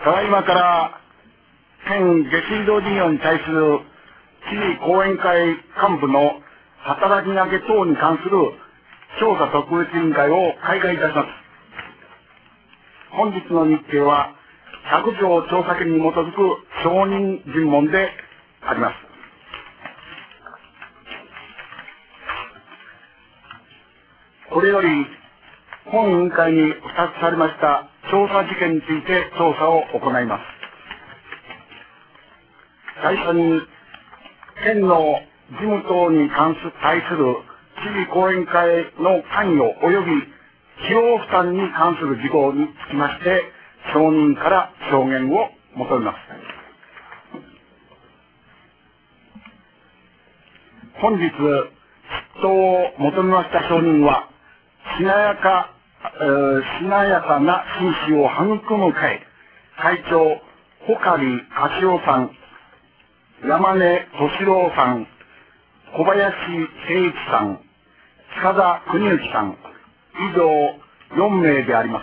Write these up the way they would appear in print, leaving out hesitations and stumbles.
ただいまから県下水道事業に対する知事後援会幹部の働きかけ等に関する調査特別委員会を開会いたします。本日の日程は100条調査権に基づく承認尋問であります。これより本委員会に付託されました調査事件について調査を行います。最初に県の事務等に対する知事後援会の関与及び費用負担に関する事項につきまして承認から証言を求めます。本日出頭を求めました承認はしなやかな紳士を育む会会長穂刈勝夫さん、山根敏郎さん、小林誠一さん、塚田邦之さん、以上4名であります。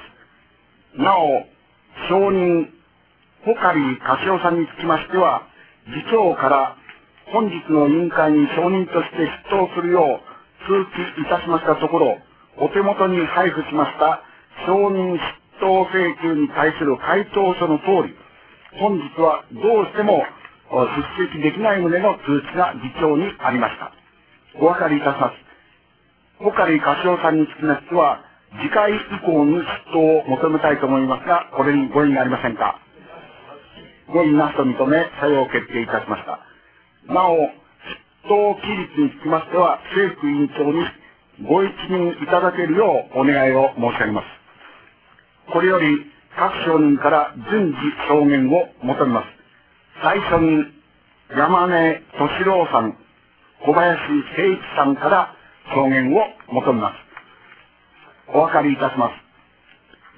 なお、承認、穂刈勝夫さんにつきましては、次長から本日の委員会に承認として出頭するよう通知いたしましたところ、お手元に配布しました承認出頭請求に対する回答書の通り、本日はどうしても出席できない旨の通知が議長にありました。お分かりいたします。穂刈勝夫さんにつきましては、次回以降に出頭を求めたいと思いますが、これにご異議ありませんか。ご異議なしと認め、採用決定いたしました。なお、出頭期日につきましては、政府委員長にご一任いただけるようお願いを申し上げます。これより各証人から順次証言を求めます。最初に山根敏郎さん、小林誠一さんから証言を求めます。お分かりいたします。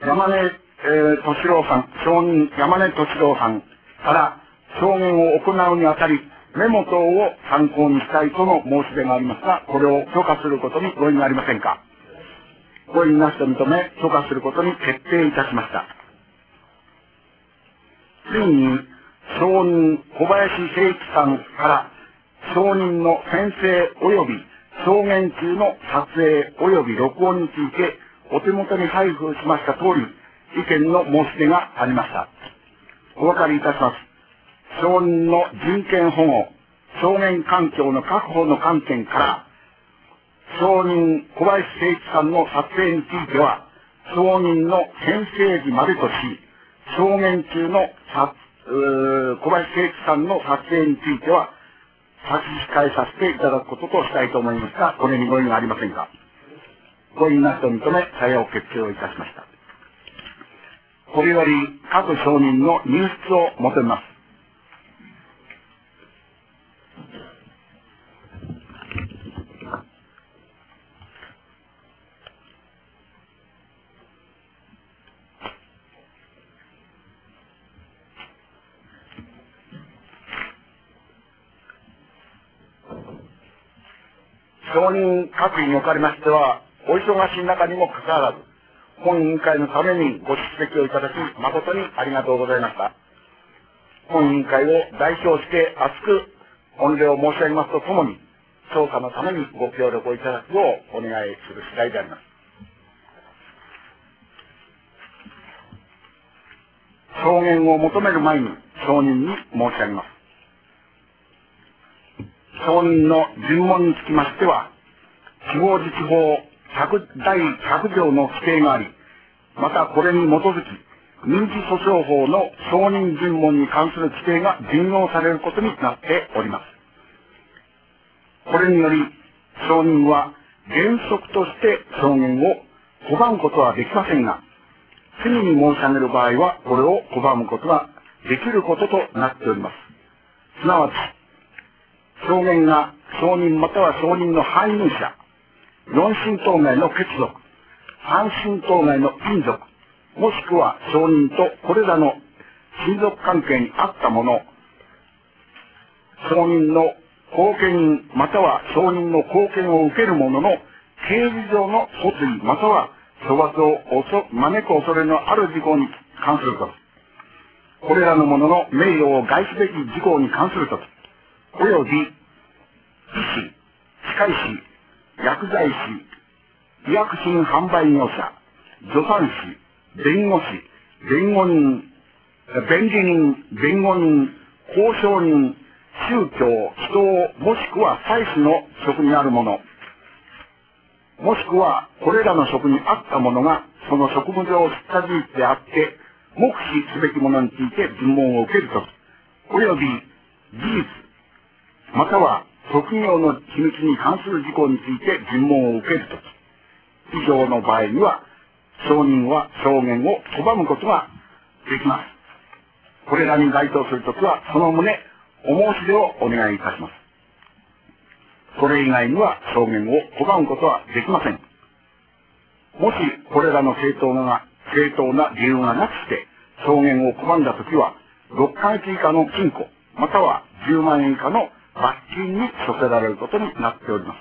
山根敏郎さん、証人山根敏郎さんから証言を行うにあたり、メモ等を参考にしたいとの申し出がありますが、これを許可することにご異議ありませんか。ご異議なしと認め、許可することに決定いたしました。次に、証人小林誠一さんから証人の宣誓及び証言中の撮影及び録音についてお手元に配布しました通り意見の申し出がありました。お分かりいたします。証人の人権保護、証言環境の確保の観点から証人小林誠一さんの撮影については証人の宣誓時までとし、証言中の小林誠一さんの撮影については差し控えさせていただくこととしたいと思いますが、これにご異議がありませんか。ご異議なしと認め、採用決定をいたしました。これより各証人の入室を求めます。承認各位におかれましては、お忙しい中にもかかわらず、本委員会のためにご出席をいただき、誠にありがとうございました。本委員会を代表して厚く御礼を申し上げますとともに、調査のためにご協力をいただくようお願いする次第であります。証言を求める前に証人に申し上げます。証人の尋問につきましては、地方自治法第100条の規定があり、またこれに基づき、民事訴訟法の証人尋問に関する規定が順用されることになっております。これにより、証人は原則として証言を拒むことはできませんが、次に申し上げる場合は、これを拒むことができることとなっております。すなわち、証言が証人または証人の配偶者、四親等外の血族、三親等外の姻族、もしくは証人とこれらの親族関係にあった者、証人の後見人または証人の後見を受ける者の刑事上の訴追または処罰を招く恐れのある事項に関すること。 これらの者の名誉を害すべき事項に関するとき、および、医師、歯科医師、薬剤師、医薬品販売業者、助産師、弁護士、弁護人、弁理人、弁護人、交渉人、宗教、祈祷、もしくは祭司の職にある者、もしくはこれらの職にあった者がその職務上知った事実であって目視すべき者について尋問を受けるとき、および事実、または職業の秘密に関する事項について尋問を受けるとき、以上の場合には証人は証言を拒むことができます。これらに該当するときはその旨お申し出をお願いいたします。それ以外には証言を拒むことはできません。もしこれらの正当な理由がなくして証言を拒んだときは6ヶ月以下の禁錮または10万円以下の罰金に処せられることになっております。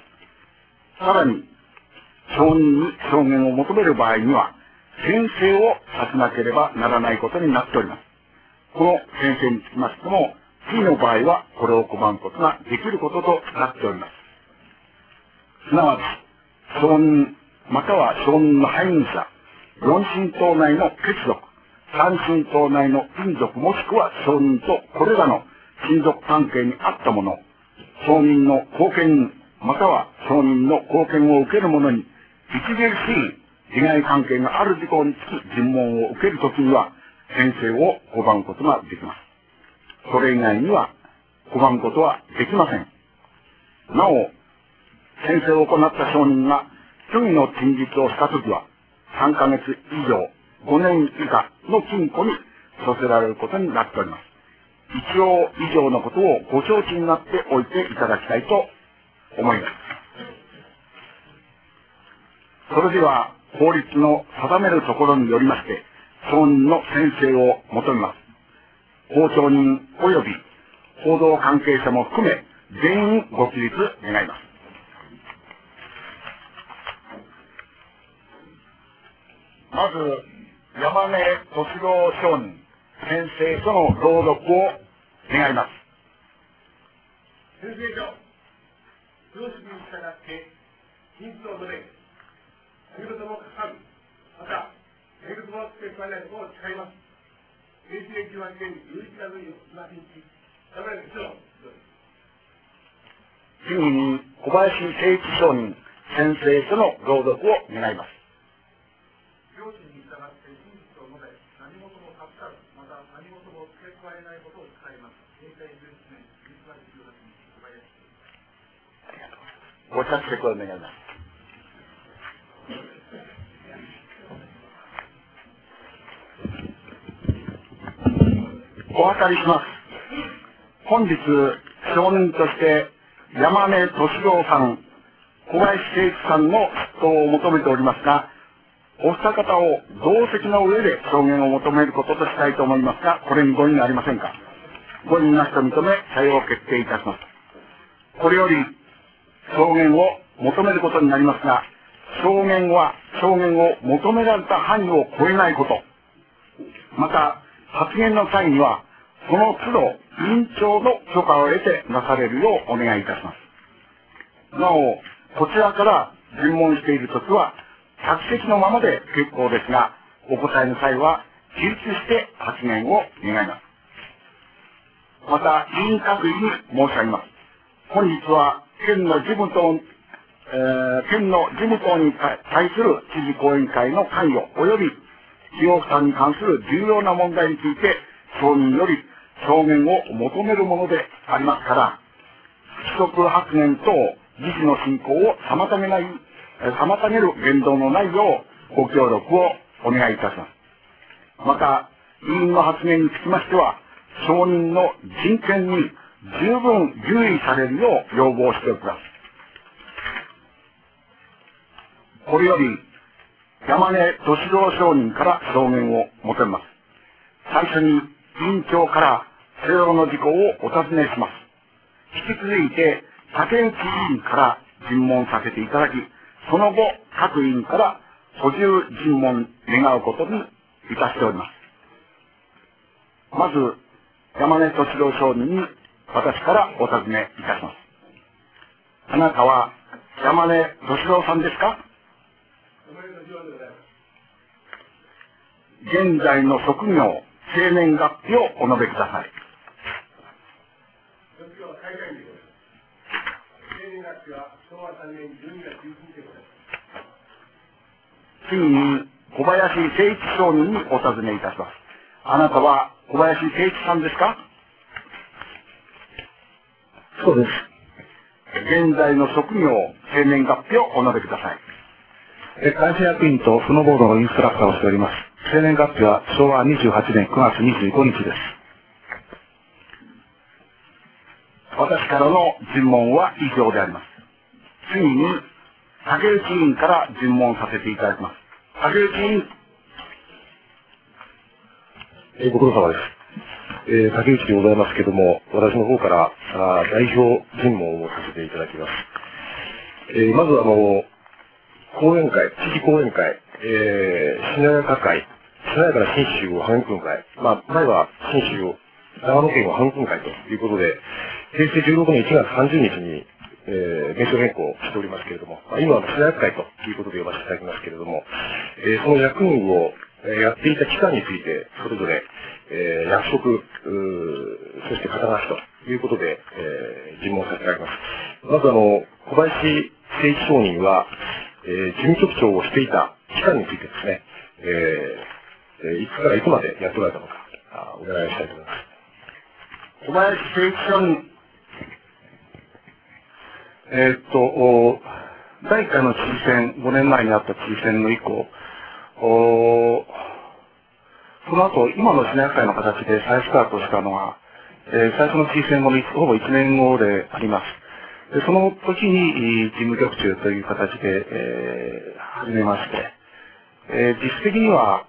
さらに証人に証言を求める場合には宣誓をさせなければならないことになっております。この宣誓につきましても次の場合はこれを拒むことができることとなっております。すなわち証人または証人の背任者、4親等内の血族、3親等内の親族もしくは証人とこれらの親族関係にあった者、証人の後見人または証人の後見を受ける者に著しい利害関係がある事項につき尋問を受けるときには宣誓を拒むことができます。それ以外には拒むことはできません。なお、宣誓を行った証人が虚偽の陳述をしたときは3ヶ月以上5年以下の禁錮に処せられることになっております。一応以上のことをご承知になっておいていただきたいと思います。それでは法律の定めるところによりまして証人の宣誓を求めます。公聴人及び報道関係者も含め全員ご起立願います。まず山根敏郎証人宣誓書の朗読を願います。 宣誓書、常識に従って真実を述べ、何事も書かず、また何事も付け加えないことを誓います。平成18年11月18日、田村議長。 次に小林誠一証人宣誓書の朗読を願います。 常識に従って真実を述べ、何事も隠さず、また何事も付け加えないことを誓います。平成17年11月18日、小林。 ご着席を願います。お分かりします。本日証人として山根敏郎さん、小林誠一さんの出頭を求めておりますが、お二方を同席の上で証言を求めることとしたいと思いますが、これにご異議ありませんか。ご異議なしと認め、採用決定いたします。これより証言を求めることになりますが、証言は証言を求められた範囲を超えないこと、また発言の際にはその都度委員長の許可を得てなされるようお願いいたします。なお、こちらから尋問しているときは着席のままで結構ですが、お答えの際は起立して発言を願います。また委員各位に申し上げます。本日は県の事務等に対する知事講演会の関与及び費用負担に関する重要な問題について証人より証言を求めるものでありますから、不規則発言等議事の進行を妨げる言動のないようご協力をお願いいたします。また委員の発言につきましては証人の人権に十分留意されるよう要望しておきます。これより山根敏郎証人から証言を求めます。最初に委員長から正論の事項をお尋ねします。引き続いて竹内委員から尋問させていただき、その後各委員から補充尋問願うことにいたしております。 まず、山根敏郎商人に私からお尋ねいたします。あなたは山根敏郎さんですか？現在の職業、生年月日をお述べください。 職業は会社員でございます。生年月日は昭和3年12月11日でございます。 次に、小林誠一商人にお尋ねいたします。あなたは小林誠一さんですか？ そうです。 現在の職業、生年月日をお述べください。 会社役員とスノーボードのインストラクターをしております。生年月日は昭和28年9月25日です。 私からの尋問は以上であります。次に、竹内委員から尋問させていただきます。竹内委員。 ご苦労様です。竹内でございますけども、私の方から代表尋問をさせていただきます。まず講演会、地域講演会、しなやか会、しなやかな信州を育む会、前は信州を、長野県を育む会ということで、平成16年1月30日に、名称変更しておりますけれども、今はしなやか会ということで呼ばせていただきますけれども、その役員をやっていた期間について、それぞれ、役職、そして肩書きということで、尋問させていただきます。まず小林誠一商人は、事務局長をしていた期間についてですね、いつからいつまでやっておられたのか、お願いしたいと思います。 小林誠一商人。 第1回の知事選、5年前にあった知事選の以降、その後、今のしなやか会の形で再スタートしたのが、最初の知事選後のほぼ1年後であります。その時に事務局長という形で、始めまして、実質的には、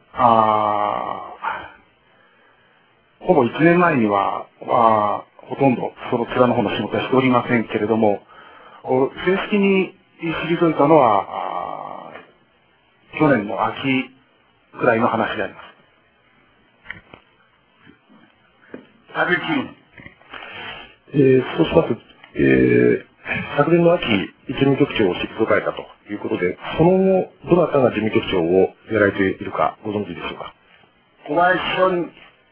ほぼ1年前には、ほとんどその面の方の仕事はしておりませんけれども、正式に退いたのは、去年の秋くらいの話であります。 竹内委員。そうします。昨年の秋、事務局長を退かれたということで、その後、どなたが事務局長をやられているかご存知でしょうか。 小林商人。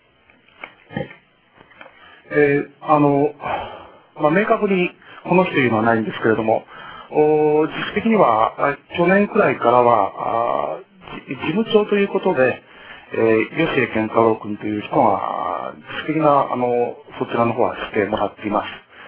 明確にこの人というのはないんですけれども、実質的には、去年くらいからは、事務長ということで、吉江健太郎君という人が、実質的な、そちらの方はしてもらっています。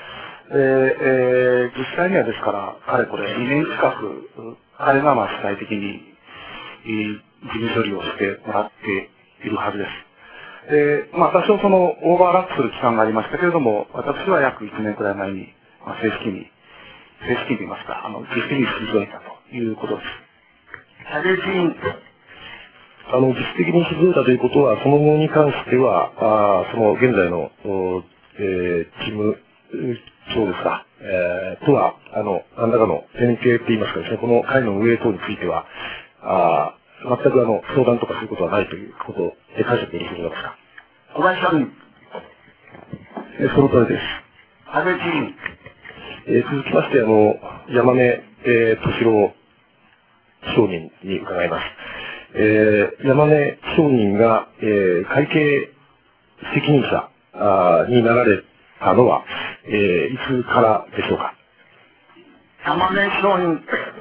実際にはですから、かれこれ2年近く、彼が主体的に、事務処理をしてもらっているはずです。多少そのオーバーラップする期間がありましたけれども、私は約1年くらい前に、正式にと言いますか、実質に退いたということです。 竹内委員。 実質的に退いたということは、その後に関しては、その現在の、事務長ですか、とは、何らかの連携って言いますかですね、この会の運営等については、全く相談とかそういうことはないということで解釈できるのですか。 小林さん。 その通りです。 竹内委員。 続きまして、山根、敏郎商人に伺います。山根商人が、会計責任者になられたのは、いつからでしょうか。 山根商人。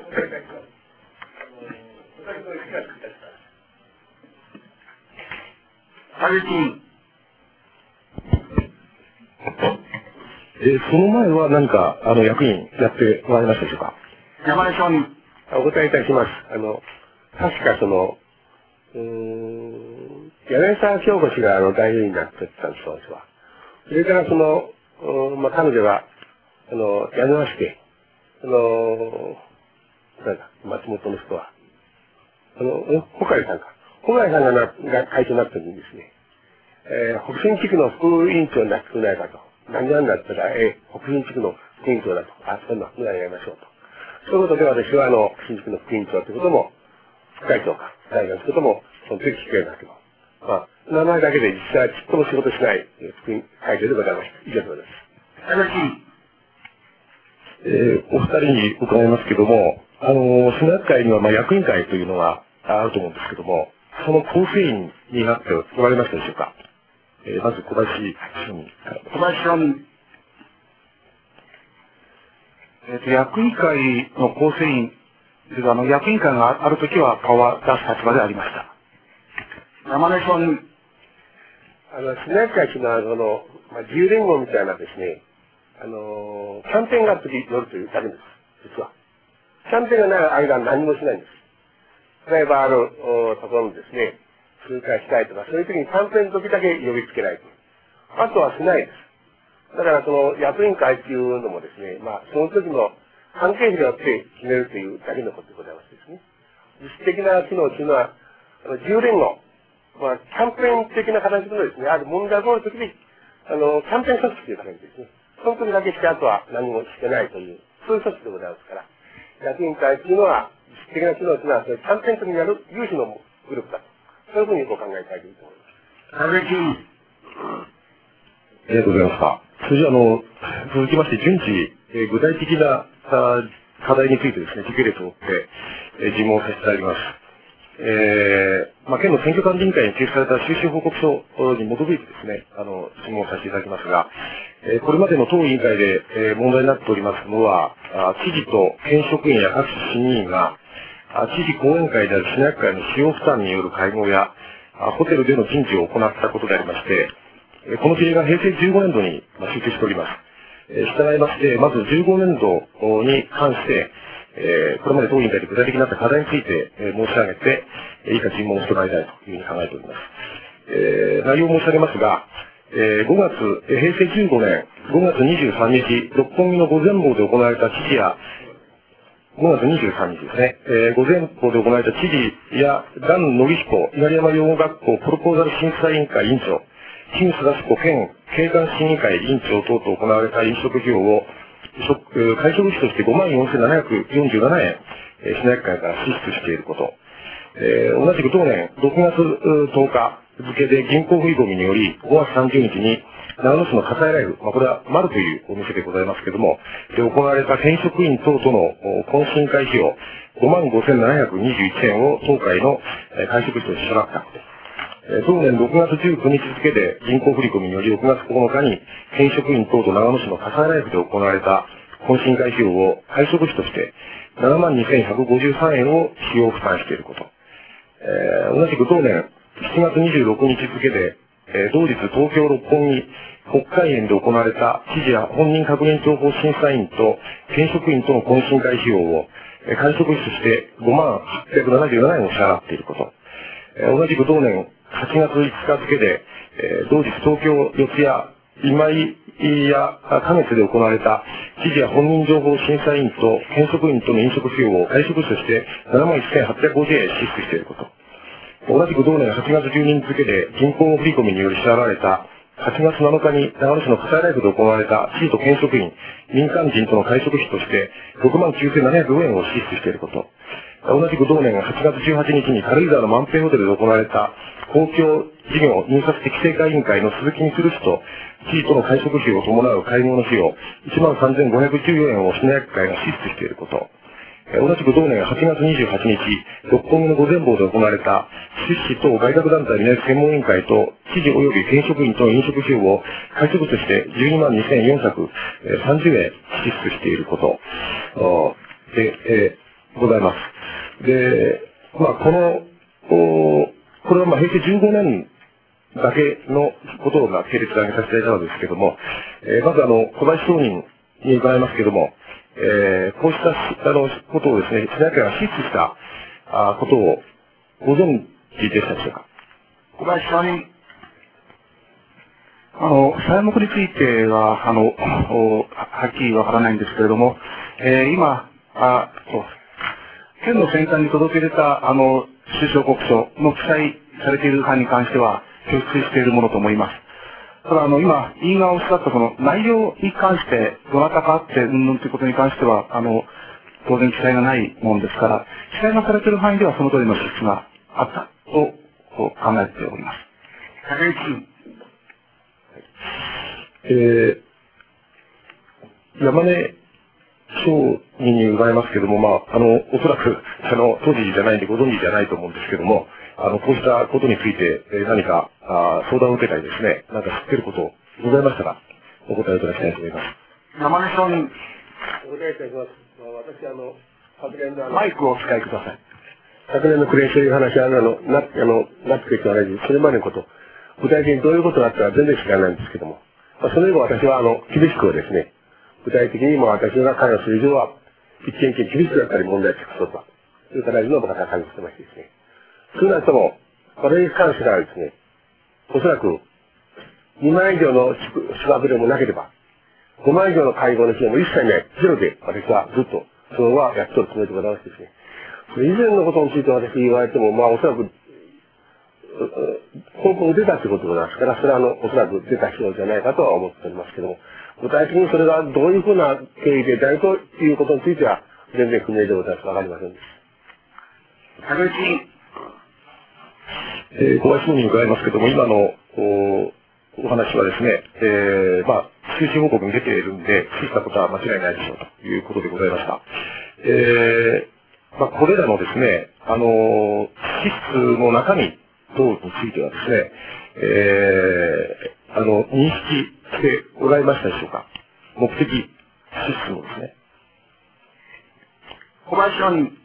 竹内委員。 その前は何か、役員やっておられましたでしょうか。 山根商人。 お答えいたします。確か柳沢京子氏が代理になってたんです、私は。それから彼女が、やめまして、松本の人は、小海さんか。小海さんが会長になった時にですね、北新地区の副委員長になってくれないかと。何でなんだったら、北新地区の副委員長だと。そういうのはやりましょうと。そういうことで私は、北新地区の副委員長ということも、副会長か、大学ということも、その時聞くようになっても。 名前だけで実際はちっとも仕事しない福音会長でございました。以上でございます。お二人に伺いますけども、スナック会には役員会というのがあると思うんですけども、その構成員になっておられましたでしょうか。まず小林証人から。 小林証人。 役員会の構成員、役員会があるときは顔は出す立場でありました。 山根証人。 スナック会というのは、自由連合みたいなですね、キャンペーンがあるとき乗るというだけです、実は。キャンペーンがない間は何もしないんです。例えば、ところにですね、通過したいとか、そういう時にキャンペーンの時だけ呼びつけられて、あとはしないです。だから、その役員会っていうのもですね、その時の関係者によって決めるというだけのことでございますですね。実質的な機能というのは、自由連合、キャンペーン的な形のですね、ある問題が起こる時に、キャンペーン組織という形ですね。その時だけして、あとは何もしてないという、そういう組織でございますから、役員会というのは、実質的な機能というのは、キャンペーン時にやる有志のグループだと。そういうふうにお考えいただけると思います。 ありがとうございました。それじゃ続きまして、順次、具体的な課題についてですね、時系列を追って、尋問させていただきます。県の選挙管理委員会に提出された収支報告書に基づいてですね、質問させていただきますが、これまでの当委員会で、問題になっておりますのは、知事と県職員や各審議員が、知事後援会である市役会の使用負担による会合や、ホテルでの人事を行ったことでありまして、この事例が平成15年度に集中しております。従いまして、まず15年度に関して、これまで当委員会で具体的になった課題について申し上げて、以下尋問をしてまいりたいというふうに考えております。内容を申し上げますが、平成15年5月23日、六本木の御前坊で行われた知事や、5月23日ですね、御前坊で行われた知事や、段野木彦稲荷山養護学校プロポーザル審査委員会委員長、清水田子県景観審議会委員長等と行われた飲食費用を、会食費として54,747円、市役会から支出していること。同じく同年6月10日付で銀行振込により、5月30日に長野市の葛西ライフ、これは丸というお店でございますけれども、で行われた県職員等との懇親会費用、55,721円を当会の会食費として支払ったこと。同年6月19日付で銀行振込により6月9日に県職員等と長野市の葛西ライフで行われた懇親会費用を会食費として72,153円を使用負担していること。同じく同年7月26日付で、同日東京六本木北海園で行われた知事や本人確認情報審査員と県職員との懇親会費用を会食費として58,777円を支払っていること。同じく同年8月5日付で、同日東京四谷今井や花月で行われた知事や本人情報審査員と県職員との飲食費用を会食費として71,850円支出していること。同じく同年8月12日付で銀行振込により支払われた8月7日に長野市の葛西ライフで行われた知事と県職員、民間人との会食費として69,704円を支出していること。同じく同年8月18日に軽井沢の万平ホテルで行われた公共事業入札適正化委員会の鈴木光氏と知事との会食費を伴う会合の費用13,514円を市役会が支出していること。同じく同年8月28日、六本木の御前坊で行われた出資等外郭団体みなし専門委員会と知事及び県職員との飲食費用を会食として122,430円支出していることで、ございます。で、これは平成15年だけのことが系列で挙げさせていただいたのですけども、まず小林証人に伺いますけども、こうしたことをですね、市役所が支出したことをご存知でしたでしょうか。 小林証人。 材木については、はっきりわからないんですけれども、今、県の選管に届け出た、収支報告書の記載されている範に関しては、提出しているものと思います。ただ、今、委員がおっしゃったその内容に関して、どなたかあって、うんぬんということに関しては、当然記載がないものですから、記載がされている範囲ではその通りの支出があったと考えております。 竹内君。 山根商人に伺いますけども、おそらく、当時じゃないんでご存知じゃないと思うんですけども、こうしたことについて、何か、相談を受けたりですね、なんか知っていることございましたら、お答えいただきたいと思います。 山根商人。 お答えいたします。私、昨年のマイクをお使いください。 昨年の暮れという話は、なってきた話、それまでのこと、具体的にどういうことがあったか全然知らないんですけども、その以後私は、厳しくですね、具体的に私が関与する以上は、一件一件厳しくやったり問題をチェックすると。そういう形の方が関与してましてですね。少なくとも、これに関してはですね、おそらく、2万以上の宿泊料もなければ、5万以上の会合の費用も一切ない、ゼロで私はずっと、そのはやっておるつもりでございましてですね。それ以前のことについて私言われても、おそらく、報告出たということでございますから、それはおそらく出た人じゃないかとは思っておりますけども、具体的にそれがどういうふうな経緯で誰ということについては、全然不明でございます。わかりませんです。 竹内君。 小林商人に伺いますけども、今のお話はですね、収支報告に出ているんで、知ったことは間違いないでしょうということでございました。これらのですね、支出の中身等についてはですね、認識しておられましたでしょうか。目的、支出のですね。 小林商人。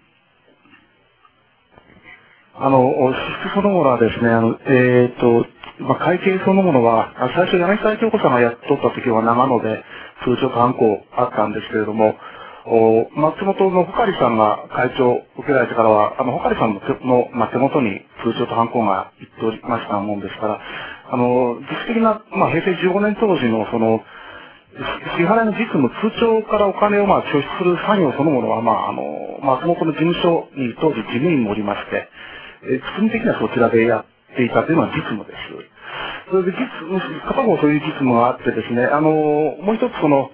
支出そのものはですね、会計そのものは、最初柳沢京子さんがやっとった時は長野で通帳とハンコあったんですけれども、松本の穂刈さんが会長を受けられてからは、穂刈さんの手元に通帳とハンコが行っておりましたもんですから、実質的な、平成15年当時の支払いの実務、通帳からお金を拠出する作業そのものは、松本の事務所に当時事務員もおりまして、実務的にはそちらでやっていたというのは実務です。それで片方そういう実務があってですね、もう一つ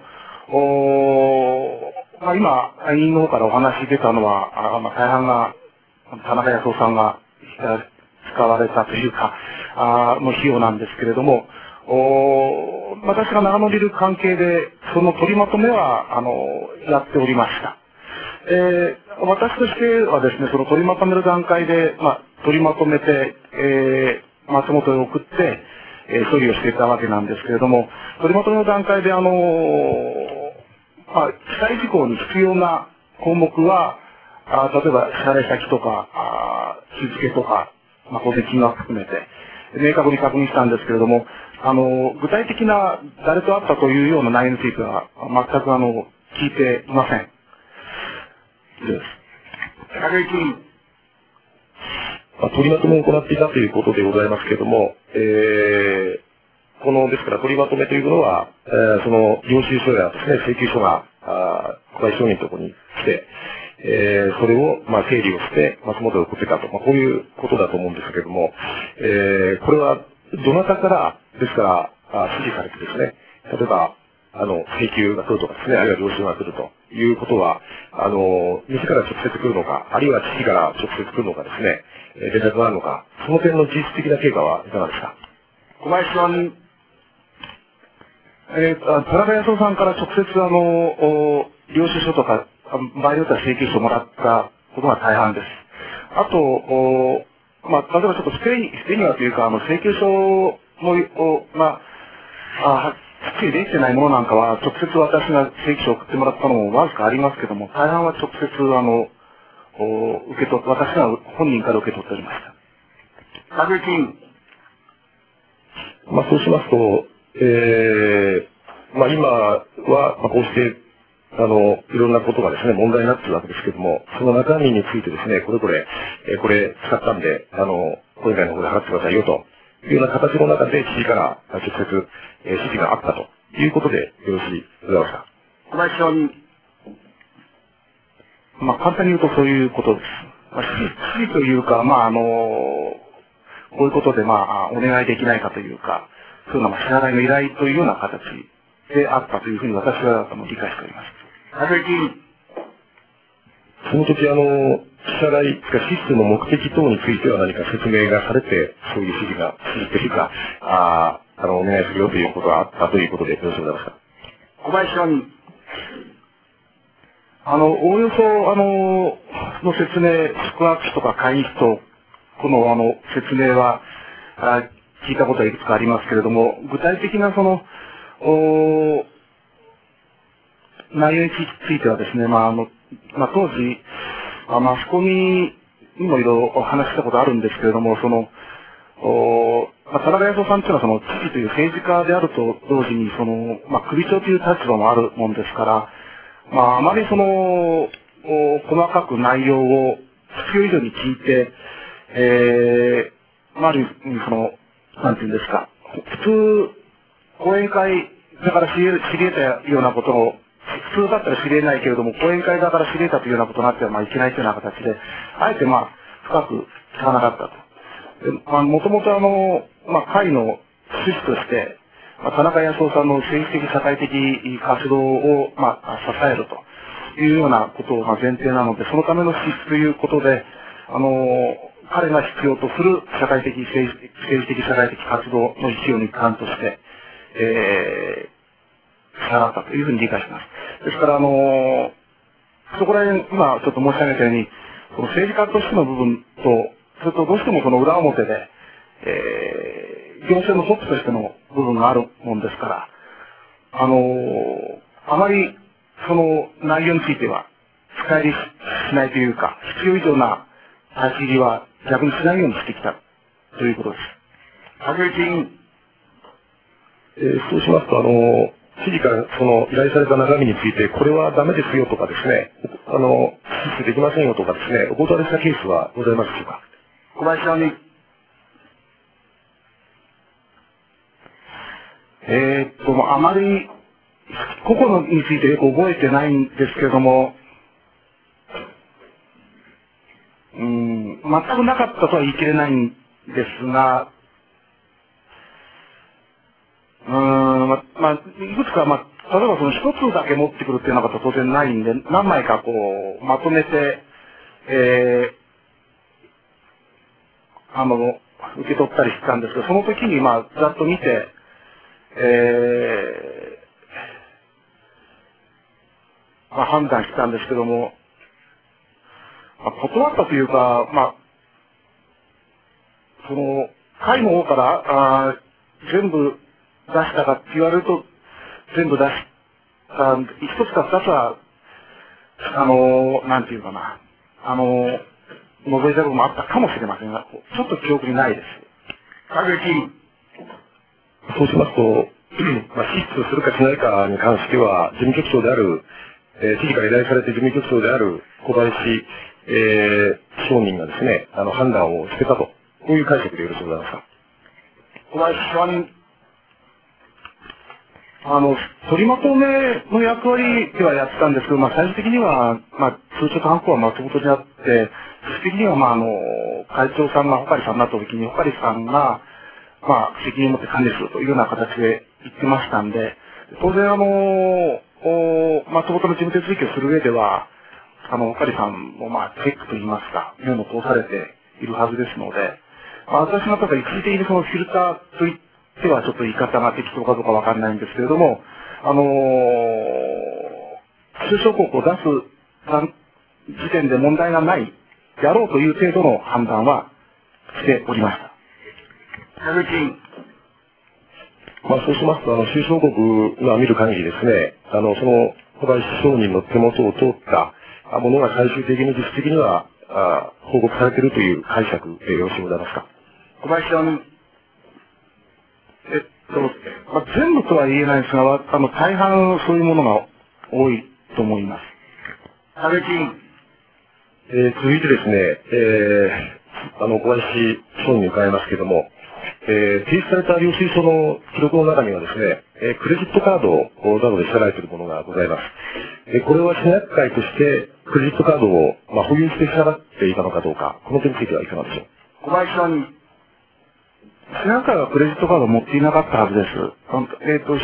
今、委員の方からお話出たのは、大半が田中康夫さんが使われたというか、の費用なんですけれども、私が長野にいる関係で、その取りまとめは、やっておりました。私としてはですね、その取りまとめる段階で、取りまとめて、松本へ送って、処理をしていたわけなんですけれども、取りまとめの段階で、記載事項に必要な項目は、例えば支払い先とか、日付とか、当然金額含めて、明確に確認したんですけれども、具体的な誰と会ったというような内容については、全く聞いていません。 竹内君。 取りまとめを行っていたということでございますけれども、ですから取りまとめというのは、その領収書やですね、請求書が、小林商人のところに来て、それを、整理をして、松本へ送ってたと、こういうことだと思うんですけれども、これは、どなたから、ですから、指示されてですね、例えば、請求が来るとかですね、あるいは領収が来るということは、店から直接来るのか、あるいは父から直接来るのかですね、連絡があるのか、その点の実質的な経過はいかがですか。 小林さん。 田中康夫さんから直接領収書とか、場合によっては請求書をもらったことが大半です。あと、例えばちょっとスペインはというか、請求書の、はっきりできてないものなんかは、直接私が請求書を送ってもらったのもわずかありますけども、大半は直接私が本人から受け取っておりました。 竹内君。 そうしますと、今は、こうして、いろんなことがですね、問題になっているわけですけども、その中身についてですね、これ使ったんで、これ以外の方で払ってくださいよというような形の中で、知事から直接、指示があったということでよろしいございますか。 小林商人。 簡単に言うとそういうことです。指示というか、こういうことで、お願いできないかというか、そういうのは支払いの依頼というような形であったというふうに私は理解しております。 竹内君。 その時、 支払い、支出の目的等については何か説明がされて、そういう指示というか、お願いするよということがあったということでよろしいでございますか。 小林証人。 おおよそ、の説明、宿泊費とか会議費と、この、説明は、聞いたことはいくつかありますけれども、具体的な内容についてはですね、当時、マスコミにもいろいろ話したことあるんですけれども、田中康夫さんというのは知事という政治家であると同時に、首長という立場もあるもんですから、あまり細かく内容を必要以上に聞いて、ある意味なんていうんですか、普通、講演会だから知り得たようなことを、普通だったら知り得ないけれども、講演会だから知り得たというようなことになってはいけないというような形で、あえて深く聞かなかったと。もともと会の趣旨として、田中康夫さんの政治的社会的活動を、支えるというようなことが前提なので、そのための資質ということで、彼が必要とする政治的社会的活動の必要の一環として、支払ったというふうに理解します。ですから、そこら辺、今ちょっと申し上げたように、この政治家としての部分と、それとどうしても裏表で、行政のトップとしての部分があるもんですから、あまりその内容については深入りしないというか、必要以上な立ち入りは逆にしないようにしてきたということです。 竹内委員。 そうしますと、知事から依頼された中身について、これはダメですよとかですね、支出できませんよとかですね、お断りしたケースはございますでしょうか。 小林証人。 あまり、個々についてよく覚えてないんですけれども、全くなかったとは言い切れないんですが、いくつか、例えば一つだけ持ってくるっていうのが当然ないんで、何枚かまとめて、受け取ったりしたんですけど、その時にざっと見て、判断したんですけども、断ったというか、会の方から全部出したかって言われると、全部出した、一つか二つは、なんていうかな、覗いた部分もあったかもしれませんが、ちょっと記憶にないです。 竹内委員。 そうしますと、支出するかしないかに関しては、事務局長である、知事から依頼されて事務局長である小林、証人がですね、判断をしてたと、こういう解釈でよろしいでございますか。 小林証人。 取りまとめの役割ではやってたんですけど、最終的には、通帳とハンコは松本にあって、最終的には、会長さんが穂刈さんになった時に、穂刈さんが、責任を持って管理するというような形で言ってましたんで、当然松本の事務手続きをする上では、穂刈さんもチェックといいますか、目も通されているはずですので、私の方が一時的にフィルターといってはちょっと言い方が適当かどうかわかんないんですけれども、収支報告を出す時点で問題がないやろうという程度の判断はしておりました。 竹内委員。 そうしますと、収支報告が見る限りですね、その小林証人の手元を通ったものが最終的に実質的には報告されているという解釈でよろしいございますか。 小林証人。 全部とは言えないですが、大半そういうものが多いと思います。 竹内委員。 続いてですね、小林証人に伺いますけれども、提出された領収書の記録の中にはですね、クレジットカードなどで支払えているものがございます。これは市役会としてクレジットカードを保有して支払っていたのかどうか、この点についてはいかがでしょう。 小林証人。 市役会はクレジットカードを持っていなかったはずです。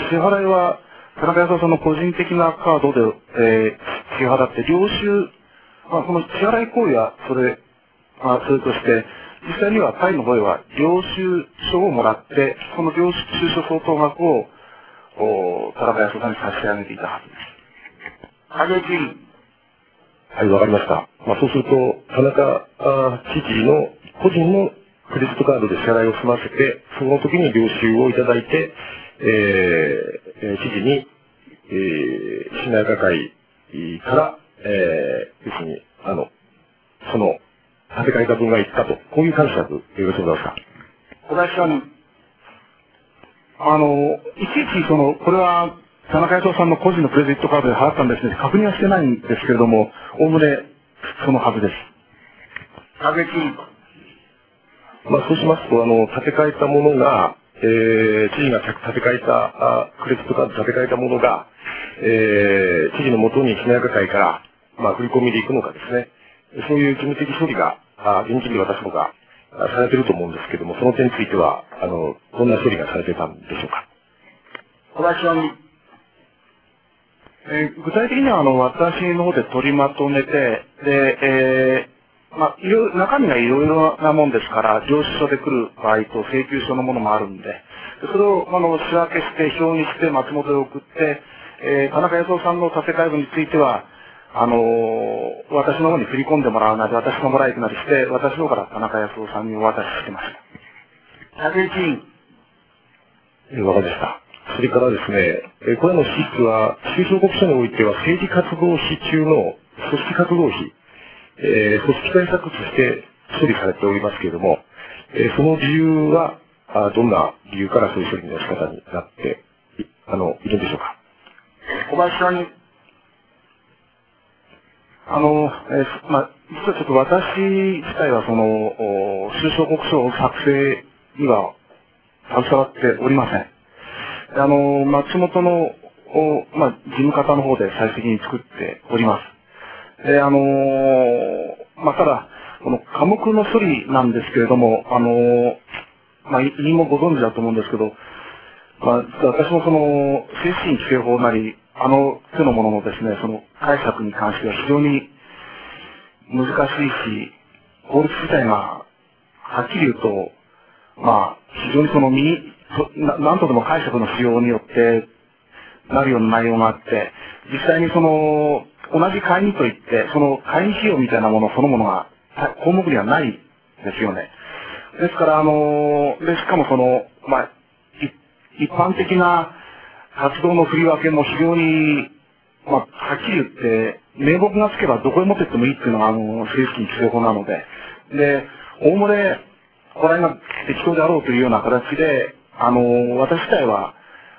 支払いは田中康夫さんの個人的なカードで、支払って領収この支払い行為はそれとして、実際には会の方では領収書をもらって、その領収書相当額を田中康夫さんに差し上げていたはずです。 影議員。 はい、わかりました。そうすると、田中知事の個人のクレジットカードで支払いを済ませて、その時に領収をいただいて、知事に、しなやか会から、要するに、その、立て替えた分がいったと、こういう解釈でよろしいでしょうか。 小林証人。 いちいちこれは、田中康夫さんの個人のクレジットカードで払ったんですね、確認はしてないんですけれども、おおむねそのはずです。 影議員。 そうしますと、立て替えたものが、知事が立て替えた、クレジットカード立て替えたものが、知事の元にしなやか会から、振り込みで行くのかですね、そういう事務的処理が、現金で渡すのが、されていると思うんですけども、その点については、どんな処理がされていたんでしょうか。 小林証人。 具体的には私の方で取りまとめて、で、中身がいろいろなもんですから、領収書で来る場合と請求書のものもあるんで、それを仕分けして表にして松本へ送って、田中康夫さんの立て替え分については、私の方に振り込んでもらうなり、私がもらいくなりして、私の方から田中康夫さんにお渡ししてました。 影議員。 わかりました。それからですね、これらの支出は、収支報告書においては政治活動費中の組織活動費、組織対策として処理されておりますけれども、その理由は、どんな理由からそういう処理の仕方になっているんでしょうか。 小林証人。 実はちょっと私自体は収支報告書を作成には携わっておりません。松本の、事務方の方で最終的に作っております。で、ただ、この科目の処理なんですけれども、委員もご存知だと思うんですけど、私も精神規制法なり、手のもののですね、解釈に関しては非常に難しいし、法律自体が、はっきり言うと、非常に何とでも解釈の使用によってなるような内容があって、実際に同じ会議といって、会議費用みたいなものそのものが項目にはないですよね。ですから、しかも一般的な活動の振り分けも非常に、はっきり言って、名目がつけばどこへ持ってってもいいっていうのが、正式に規制法なので、で、おおむね、これが適当であろうというような形で、私自体は、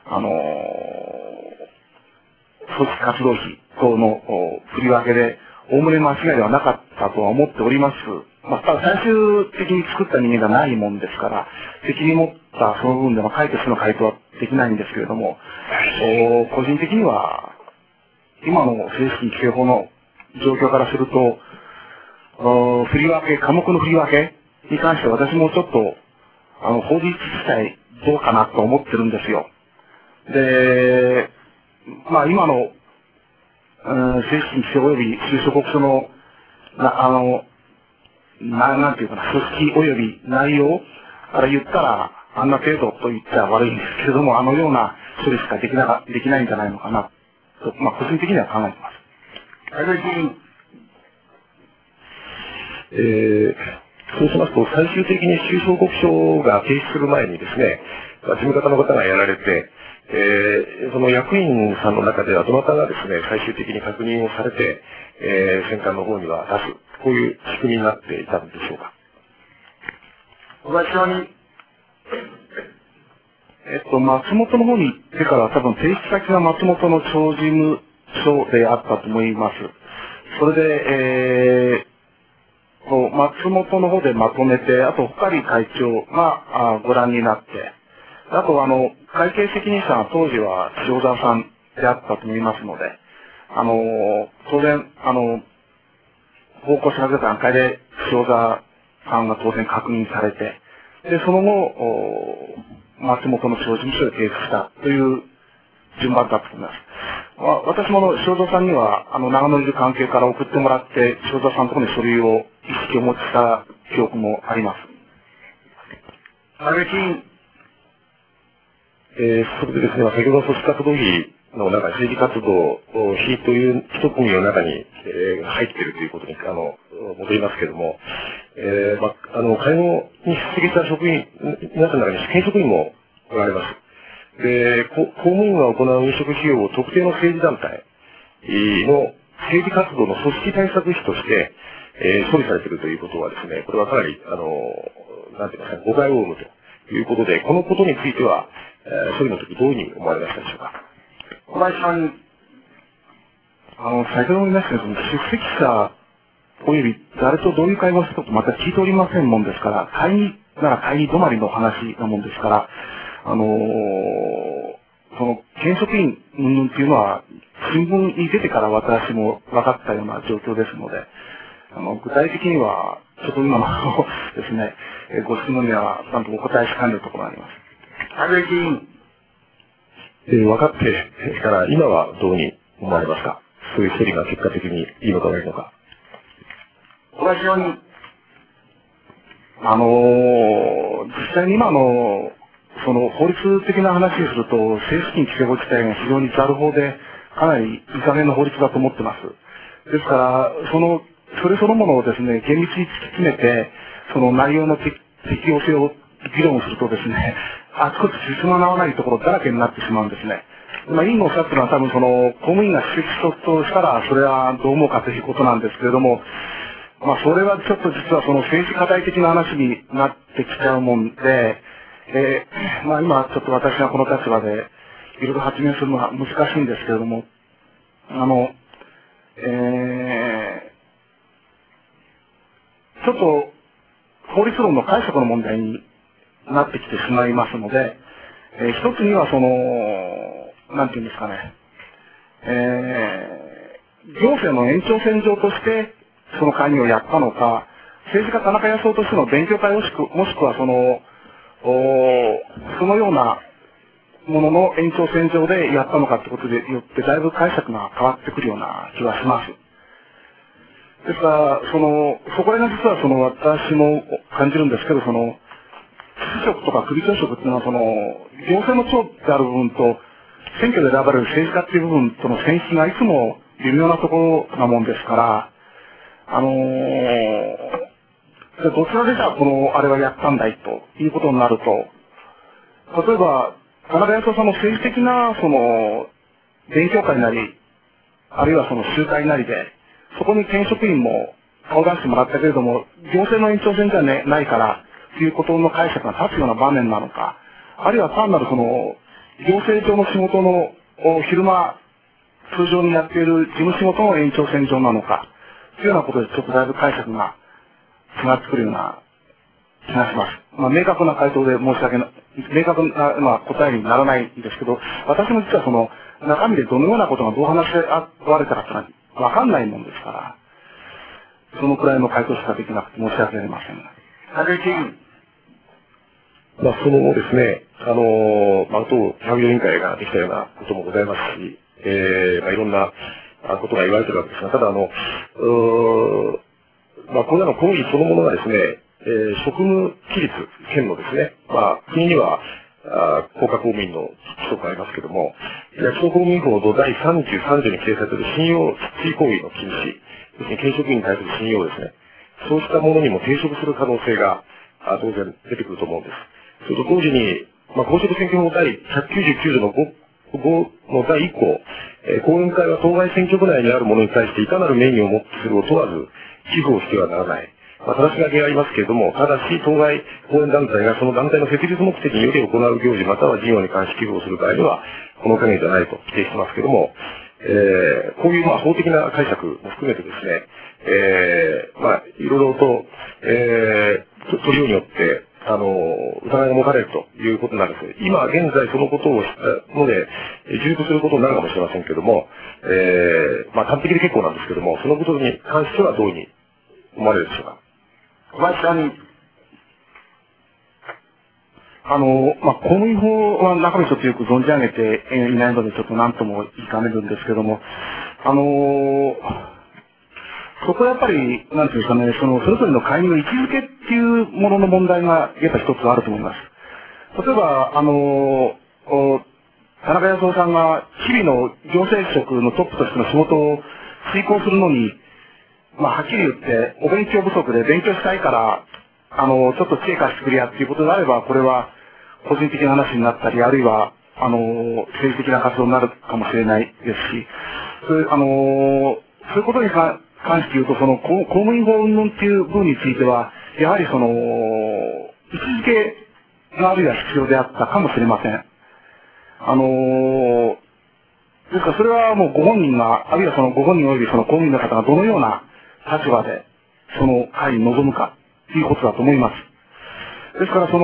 組織活動費等の振り分けで、おおむね間違いではなかったとは思っております。ただ最終的に作った人間がないもんですから、責任持ったその部分での解決の回答はできないんですけれども、個人的には、今の正式規制法の状況からすると、振り分け、科目の振り分けに関して私もちょっと、法律自体どうかなと思ってるんですよ。で、今の、正式規制及び収支報告書の、なんていうかな、組織及び内容から言ったら、あんな程度と言っちゃ悪いんですけれども、ような処理しかできないんじゃないのかな、と、個人的には考えてます。 そうしますと、最終的に収支報告書が提出する前にですね、事務方の方がやられて、その役員さんの中ではどなたがですね、最終的に確認をされて、選管の方には出す、こういう仕組みになっていたんでしょうか。 小林証人。 松本の方に行ってから多分提出先が松本の小事務所であったと思います。それで、松本の方でまとめて、あと、深利会長がご覧になって、あと、会計責任者が当時は塩沢さんであったと思いますので、当然、報告された段階で塩沢さんが当然確認されて、で、その後、松本の小事務所で提出したという順番だったと思います。 私も塩田さんには、長野にいる関係から送ってもらって、塩田さんのところに書類を一式お持ちした記憶もあります。 安倍議員。 それでですね、先ほどの組織活動費の中に政治活動費という一組の中に、入っているということに、戻りますけれども、会合に出席した職員、皆さんの中に試験職員もおられます。で、公務員が行う飲食費用を特定の政治団体の政治活動の組織対策費として、処理されているということはですね、これはかなり、なんて言いますか、誤解を生むということで、このことについては、処理の時どういうふうに思われましたでしょうか。 小林さん。 先ほども言いましたけど、出席者および誰とどういう会話をしたことまた聞いておりませんもんですから、会議なら会議止まりの話なもんですから、その、県職員云々っていうのは、新聞に出てから私も分かったような状況ですので、具体的には、ちょっと今のですね、ご質問にはちゃんとお答えしかねるところがあります。 安倍議員。 分かってから今はどうに思われますか。そういう処理が結果的にいいのか悪いのか。 小林議員。 実際に今の、その法律的な話をすると、政府資金規正法自体が非常にざる法で、かなりいい加減な法律だと思ってます。ですから、それそのものをですね、厳密に突き詰めて、その内容の適用性を議論するとですね、あちこち進まないところだらけになってしまうんですね。委員のおっしゃってるのは多分公務員が出席としたら、それはどう思うかということなんですけれども、それはちょっと実は政治課題的な話になってきちゃうもんで、今ちょっと私がこの立場でいろいろ発言するのは難しいんですけれども、ちょっと法律論の解釈の問題になってきてしまいますので、一つにはなんていうんですかね、行政の延長線上としてその会議をやったのか、政治家田中康夫としての勉強会もしくはそのようなものの延長線上でやったのかってことでよってだいぶ解釈が変わってくるような気がします。ですから、そこら辺が実は私も感じるんですけど、知事職とか首長職っていうのは行政の長である部分と、選挙で選ばれる政治家っていう部分との線引きがいつも微妙なところなもんですから、どちらでじゃああれはやったんだいということになると、例えば、田中康夫さんの政治的な勉強会なり、あるいは集会なりで、そこに県職員も顔出してもらったけれども、行政の延長線じゃないから、ということの解釈が立つような場面なのか、あるいは単なる行政上の仕事の昼間、通常にやっている事務仕事の延長線上なのか、というようなことでちょっとだいぶ解釈が違ってくるような気がします。明確な回答で申し訳ない、明確な、答えにならないんですけど、私も実は中身でどのようなことがどう話し合われたかというのはわかんないもんですから、そのくらいの回答しかできなくて申し訳ありません。 安倍議員。 ですね、当百条委員会ができたようなこともございますし、いろんなことが言われているわけですが、ただこれらの講義そのものがですね、職務規律、県のですね、国には国家公務員の規則がありますけれども、役所公務員法の第33条に規定されている信用失墜行為の禁止、要するに県職員に対する信用ですね、そうしたものにも抵触する可能性が当然出てくると思うんです。それと同時に、公職選挙法第199条の5の第1項、講演会は当該選挙区内にあるものに対していかなる名義をもってするを問わず寄付をしてはならない。正し書きがありますけれども、ただし当該講演団体がその団体の設立目的により行う行事または事業に関し寄付をする場合には、この限りじゃないと規定してますけれども、こういう法的な解釈も含めてですね、いろいろと、取りようによって、疑いが持たれるということなんです。今現在そのことをしたので、重複することになるかもしれませんけれども、端的で結構なんですけれども、そのことに関してはどういうふうに思われるでしょうか。 小林さんに。 公務員法は中身ちょっとよく存じ上げていないので、ちょっと何とも言いかねるんですけども、そこはやっぱり、なんていうんですかね、それぞれの会員の位置づけっていうものの問題がやっぱ一つあると思います。例えば、田中康夫さんが日々の行政職のトップとしての仕事を遂行するのに、はっきり言って、お勉強不足で勉強したいから、ちょっと知恵貸してくれやっていうことであれば、これは個人的な話になったり、あるいは、政治的な活動になるかもしれないですし、そういうことに関して言うと、公務員法云々っていう部分については、やはり位置づけがあるいは必要であったかもしれません。ですからそれはもうご本人が、あるいはご本人及び公務員の方がどのような立場でその会に臨むかということだと思います。ですから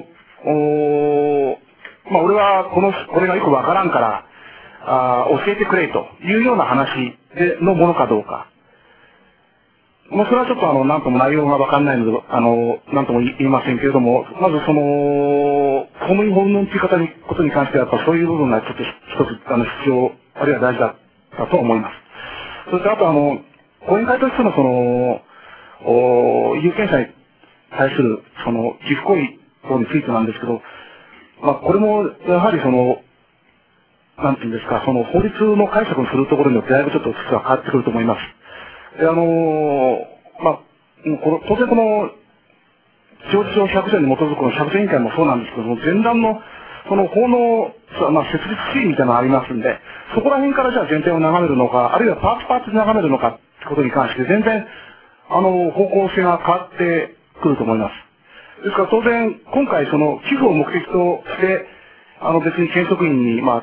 俺はこれがよくわからんから、教えてくれというような話のものかどうか。それはちょっとなんとも内容がわかんないので、なんとも言いませんけれども、まず公務員法云々ということに関しては、やっぱそういう部分がちょっと一つ、必要、あるいは大事だったと思います。そしてあと講演会としての有権者に対する寄付行為等についてなんですけど、これもやはりなんていうんですか、法律の解釈をするところによってだいぶちょっと実は変わってくると思います。で当然承知書100条に基づく100条委員会もそうなんですけども、前段の法の、設立シーンみたいなのがありますんで、そこら辺からじゃあ全体を眺めるのか、あるいはパーツで眺めるのかってことに関して全然、方向性が変わってくると思います。ですから当然、今回寄付を目的として、別に県職員に、出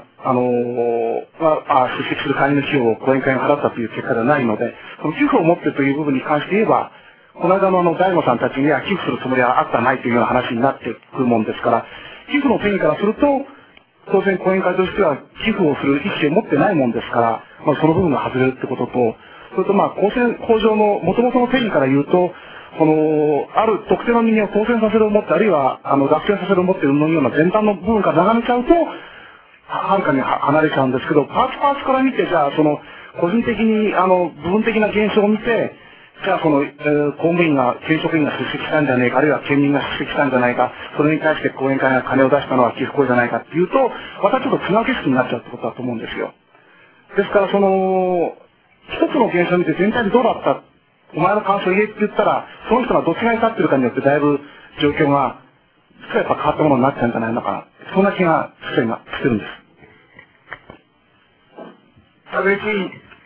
席する会員の費用を講演会が払ったという結果ではないので、寄付を持ってという部分に関して言えば、この間の大悟さんたちには寄付するつもりはあったないというような話になってくるもんですから、寄付の権威からすると、当然講演会としては寄付をする意思を持ってないもんですから、その部分が外れるってことと、それと公選法上の元々の定義から言うと、ある特定の人間を当選させるを持って、あるいは、落選させるを持っているのような前段の部分から眺めちゃうと、はるかに離れちゃうんですけど、パーツから見て、じゃあ、個人的に、部分的な現象を見て、じゃあ、公務員が、県職員が出席したんじゃないか、あるいは県民が出席したんじゃないか、それに対して講演会が金を出したのは寄付行為じゃないかっていうと、またちょっと違う景色になっちゃうってことだと思うんですよ。ですから、一つの現象を見て全体でどうだったお前の感想を言えって言ったら、その人がどっち側に立ってるかによってだいぶ状況が、実はやっぱ変わったものになっちゃうんじゃないのかな。そんな気がしてるんです。 安倍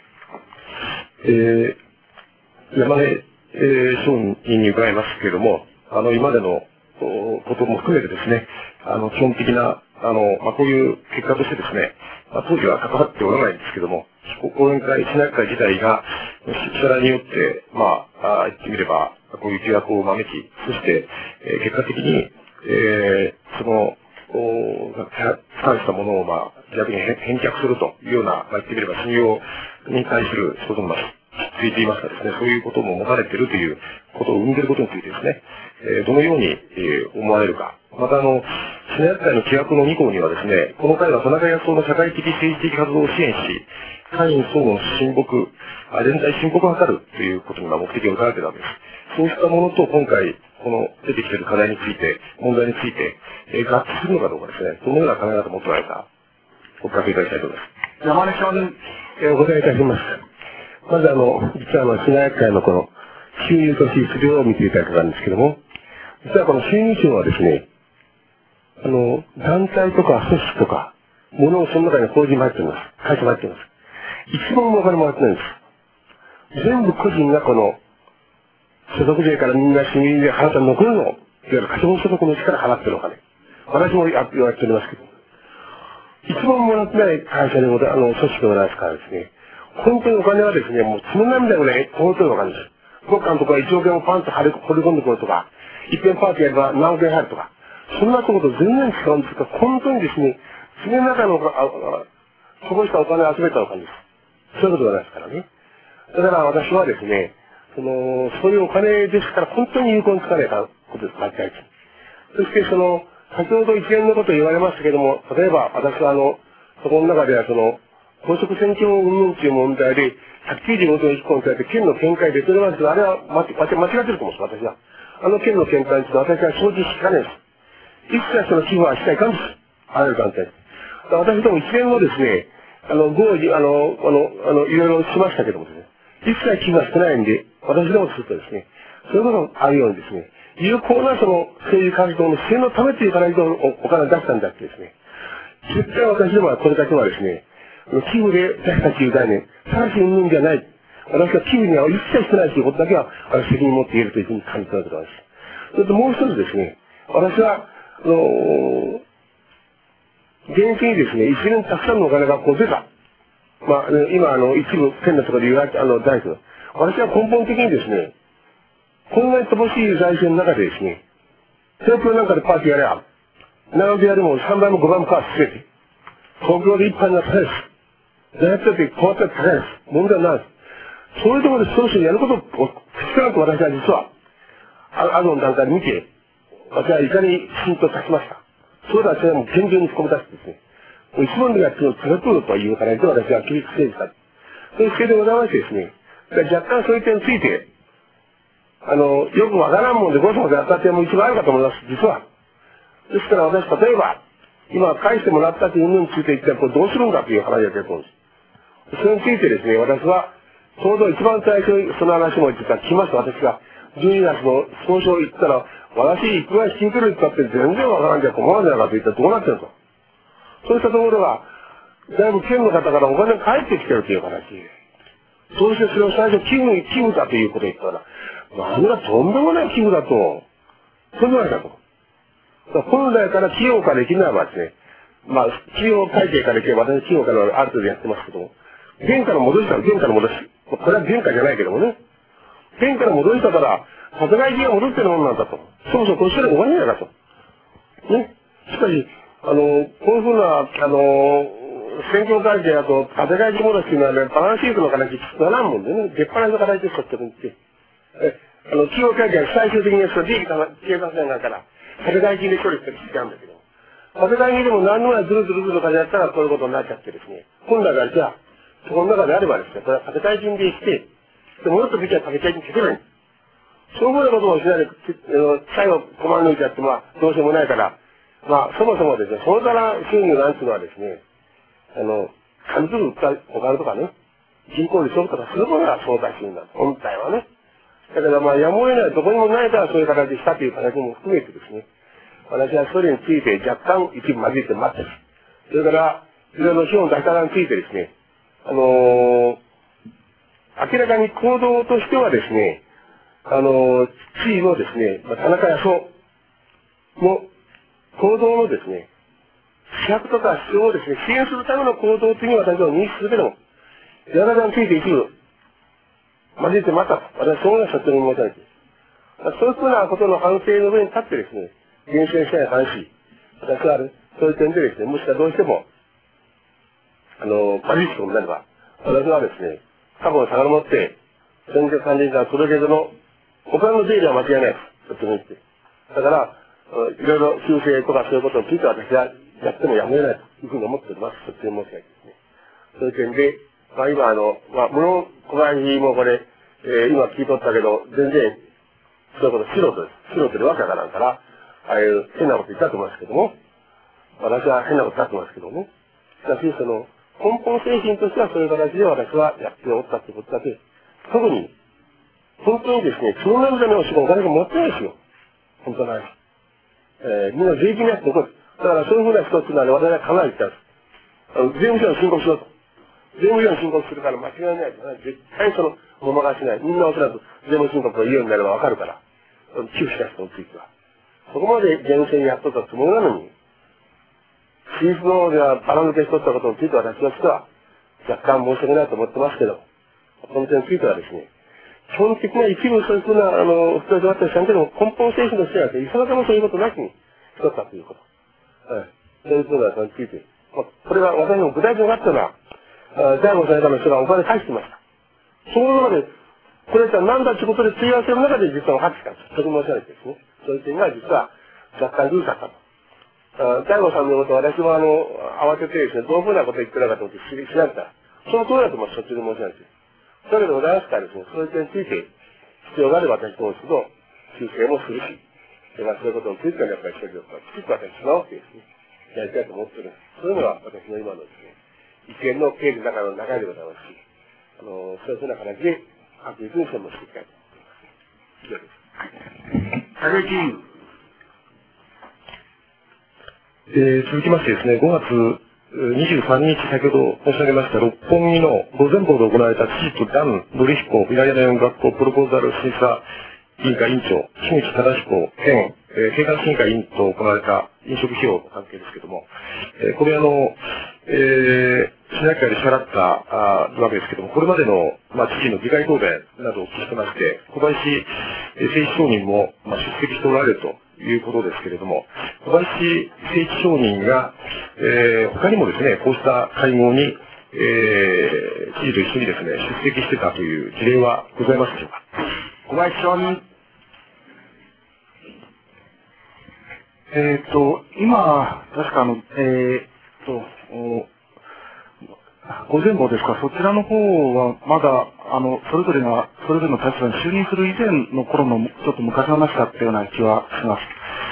議員。 山根商人に伺いますけれども、今までのことも含めてですね、基本的な、こういう結果としてですね、当時は関わっておらないんですけども、講演会、シナ会自体が、力によって、言ってみれば、こういう疑惑を招き、そして、結果的に、使したものを、逆に返却するというような、言ってみれば信用に対することもついていますからですね、そういうことも持たれているということを生んでいることについてですね、どのように、思われるか。またシナ会の規約の2項にはですね、この会は田中康夫の社会的政治的活動を支援し、会員相互の連帯親睦を図るということに目的を置かれているわけです。そうしたものと今回、出てきている課題について、問題について、合致するのかどうかですね、どのような考え方を持っておられるか、お聞かせいただきたいと思います。 山根さん、 お答えいたします。まず実はシナ会の収入と支出量を見ていただくんですけども、実はこの収入庁はですね、団体とか組織とか、ものをその中に法人も入っています。会社も入っています。一番もお金もらってないんです。全部個人が所得税からみんな市民税払った残るの、いわゆる可処分所得のうちから払ってるお金。私も言われておりますけど、一番もらってない会社でも、組織でもないですからですね、本当にお金はですね、もう血の涙ぐらい本当にお金です。どっかのところ1億円をパンと掘り込んでくるとか、一遍パーティーやれば何億円入るとか、そんなところと全然違うんですけど、本当にですね、血の中の、そこしたお金を集めたお金です。そういうことじゃないですからね。だから私はですね、そういうお金ですから本当に有効に使わないことです、間違いです。そして先ほど一連のこと言われましたけども、例えば私はそこの中では公職選挙運動という問題で、195条1項に対して県の見解で、それはあれは間違ってると思うんです、私は。県の見解について私は承知しかねえです。一切その寄付はしちゃいかんです。あらゆる団体です。私ども一連のですね、合意、いろいろしましたけどもですね、一切寄付はしてないんで、私どもするとですね、そういうことがあるようにですね、有効な政治活動の支援のためというからお金を出したんだってですね、絶対私どもはこれだけはですね、寄付で出したという概念、正しい運動じゃない。私は寄付には一切してないということだけは、責任を持って言えるというふうに感じたわけです。それともう一つですね、私は、現地にですね、一年たくさんのお金が出た。まあ、今、一部、県のところで言われて、大工。私は根本的にですね、こんなに乏しい財政の中でですね、東京なんかでパーティーやれば、長野でやるも3倍も5倍もかすべて。東京で一般には高いです。大学だって変わったら高いです。問題ないです。そういうところで少しやることを、少なく私は実は、の段階で見て、私はいかに浸透させました。そうだ、それはもう現状に込み出してですね、一番でやってるのを続くのとは言うからで私は厳しく政治家。そういう姿勢でございましてですね、若干そういう点について、よくわからんもんでごそごそやった点も一番あるかと思います、実は。ですから私、例えば、今返してもらったというのについて一体これどうするんだという話が出てくるんです。それについてですね、私は、ちょうど一番最初にその話も実は聞きました、私が。12月の総称行ったら、私、いくら引き受けるって言ったって全然わからんじゃ困るんじゃないかと言ったらどうなってるんですか。そうしたところが、だいぶ県の方からお金が返ってきてるという形で。そうしてそれを最初寄付だということを言ったら、何がとんでもない寄付だと。とんでもないだと。本来から企業からできないわですね。まあ、企業会計からいけば私企業からある程度やってますけども、原価の戻したら原価の戻し。これは原価じゃないけどもね。原価の戻したから、建外費が戻ってるものなんだと。そもそもこれしてるおかしいじゃないかと。ね。しかし、こういうふうな、選挙会計だと、建外費戻しっていうのはね、バランスシートの形にならんもんでね、出っ放しの形で使ってるんですよ。企業会計は最終的にはそれ利益計算せないから、建外費で処理してる必要なんだけど、建外費でも何のぐらいずるずるずるかやったらこういうことになっちゃってですね、本来からじゃあ、そこの中であればですね、これは建外費でして、で戻った時は建外費に消せない。そういうふうなことをしないで、最後困り抜いちゃって、まあ、どうしようもないから、まあ、そもそもですね、そのから収入なんていうのはですね、紙くず売ったお金とかね、銀行に送とかするものが相対収入なんです、本体はね。だからまあ、やむを得ない、どこにもないからそういう形でしたという形も含めてですね、私はそれについて若干一部混じって待ってる。それから、いろいろ資本出したについてですね、明らかに行動としてはですね、地位のですね、田中康夫の行動のですね、施策とか主張をですね、支援するための行動というふうに私は認識するけども、山田さんについて一部、混じってまた、私はそういう説明を申し上げています。そういうふうなことの反省の上に立ってですね、厳選したい話、私はそういう点でですね、もしくはどうしても、混じってことになれば、私はですね、過去に遡って、選挙管理人は届け出の他の税理は間違いないです。説明して。だから、いろいろ修正とかそういうことについては私はやってもやめないというふうに思っております。説明申し上げですね。そういう点で、まあ今無論、小林もこれ、今聞いとったけど、全然、そういうこと素人です。素人でわけわからんから、ああいう変なこと言ったと思いますけども、私は変なこと言ったと思いますけども、しかしその、根本精神としてはそういう形で私はやっておったということだけ、特に、本当にですね、そのなるための仕事お金が持ってないですよ。本当ない。みんな税金なしで残る。だからそういうふうな人っていうのは我々はかなり言ったんです。税務署に申告しろと。税務署に申告するから間違いないと。絶対その、ごまかしない。みんなおそらく税務申告が言うようになればわかるから。寄付した人については。そこまで厳正にやっとったつもりなのに、私立の方ではバラ抜けしとったことについて私としては、若干申し訳ないと思ってますけど、この点についてはですね、基本的な一部そういうふうな、不調であったりしたんけども、根本精神としては、いささかもそういうことなしにしとったということ。はい。そういうふうなことについて、これは私の具体的にあったのは、財務されたの人がお金返してました。その中で、これは何だということで追加する中で実は分かってきたんです。それ申し上げてですね。そういう点が実は若干ルールだったと。 大悟さんのことを私は慌ててですね、どういうふうなこと言ってるのかと思って知らんかった。その通りだともしょっちゅうで申し上げてる。だけどございますからですね、そういう点について必要があれば私どうすると修正もするし、そういうことについてはやっぱり一人できちっと私直してですね、やりたいと思ってる。そういうのが私の今のですね、意見の経緯の中でございますし、そういうふうな形で確実に専門していきたいと思います。以上です。 竹内議員。 続きましてですね、5月23日、先ほど申し上げました六本木の御前坊で行われた知事と段典彦未来大学校プロポーザル審査委員会委員長、樋口忠彦兼経団審議会委員と行われた飲食費用の関係ですけれども、これ市内会で支払ったわけですけれども、これまでの、知事の議会答弁などを聞きまして、小林誠一商人も、出席しておられるということですけれども、小林誠一商人が、他にもですね、こうした会合に、知事と一緒にですね、出席してたという事例はございますでしょうか。 小林商人。 今、確か御前坊ですか、そちらの方はまだ、それぞれの立場に就任する以前の頃の、ちょっと昔の話だったような気はします。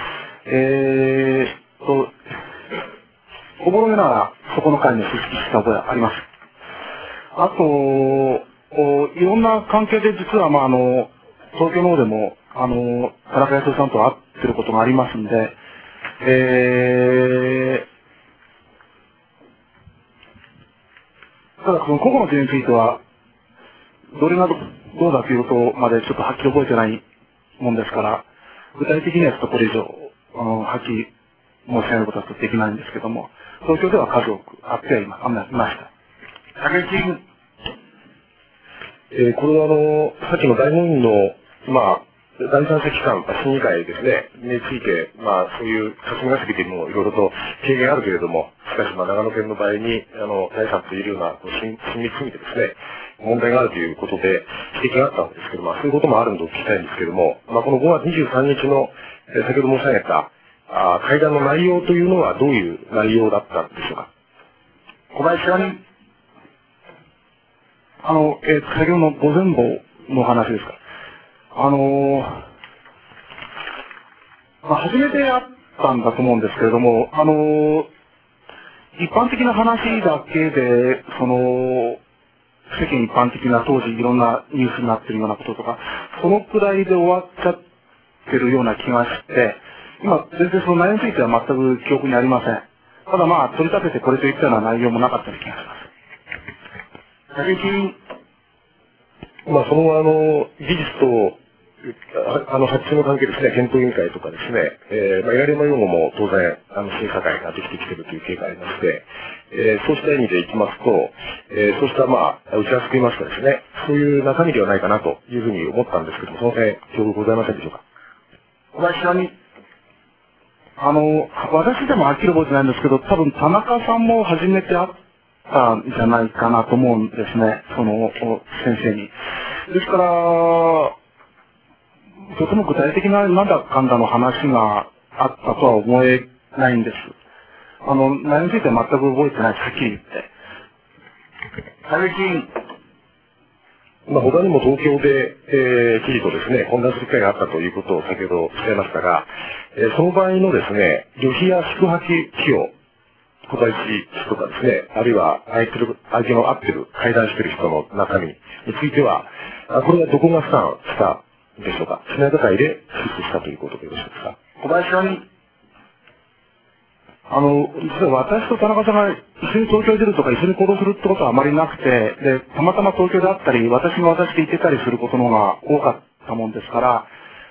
おぼろげながら、そこの会に出席した覚えあります。あと、いろんな関係で実は、東京の方でも、田中康夫さんと会ってることがありますんで、ただ、その個々の点については、どれがどうだということまでちょっとはっきり覚えてないもんですから、具体的にはちょっとこれ以上、はっきり申し上げることはできないんですけども、東京では数多くあってはいました。 竹内議員。 これはさっきの大門院の、第三者機関、審議会ですね、について、そういう霞が関でもいろいろと経験あるけれども、しかし長野県の場合に、第三というような親密すぎてですね、問題があるということで指摘があったんですけども、そういうこともあるのと聞きたいんですけども、この5月23日の、先ほど申し上げた、会談の内容というのはどういう内容だったんでしょうか。 小林商人。 先ほどの御前坊の話ですか。初めて会ったんだと思うんですけれども、一般的な話だけで、世間一般的な当時いろんなニュースになってるようなこととか、そのくらいで終わっちゃってるような気がして、今、全然その内容については全く記憶にありません。ただ取り立ててこれといったような内容もなかったような気がします。 竹内議員。 その技術と発注の関係ですね、検討委員会とかですね、いられの用語も当然、審査会ができてきているという経過がありまして、そうした意味でいきますと、そうした打ち合わせといいますかですね、そういう中身ではないかなというふうに思ったんですけども、その点、記憶ございませんでしょうか。 小林さんに。 私でもはっきり覚えてないんですけど、多分田中さんも初めて会ったんじゃないかなと思うんですね、その先生に。ですから、とても具体的ななんだかんだの話があったとは思えないんです。内容については全く覚えてないです、はっきり言って。 竹内議員。 他にも東京で、知事とですね、懇談する機会があったということを先ほどおっしゃいましたが、その場合のですね、旅費や宿泊費用、小林氏とかですね、あるいは相手の会ってる、会談してる人の中身については、これはどこが負担したでしょうか。しなやか会で出資したということでよろしいですか。 小林さんに。 実は私と田中さんが一緒に東京に出るとか一緒に行動するってことはあまりなくて、で、たまたま東京であったり、私が私で行ってたりすることの方が多かったもんですから、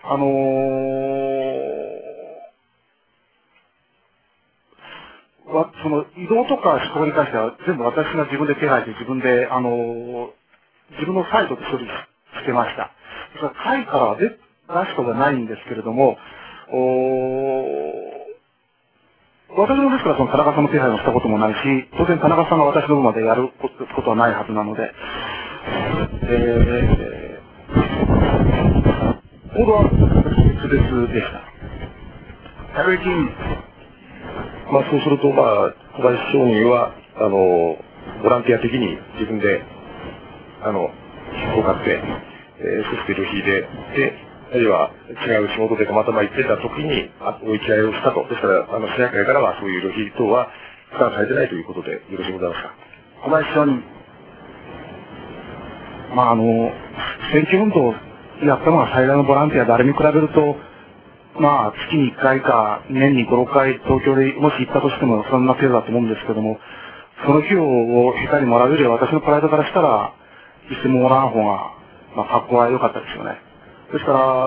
その移動とか宿泊に関しては全部私が自分で手配して自分で、自分のサイトで処理してました。ですから会からは出すことがないんですけれども、私もですからその田中さんの手配をしたこともないし、当然田中さんが私の分までやることはないはずなので、行動は別々でした。 竹内議員。 そうすると、小林商人は、ボランティア的に自分で、切符を買って、そして旅費で、あるいは違う仕事でたまたま行ってた時に、お行き合いをしたと。ですから、市内会からはそういう旅費等は負担されてないということでよろしいございますか。 小林商人。 選挙運動をやったのが最大のボランティアであれに比べると、月に1回か年に5、6回東京でもし行ったとしてもそんな程度だと思うんですけども、その費用を下手にもらうよりは私のプライドからしたら、一銭ももらわん方が、格好は良かったですよね。ですから、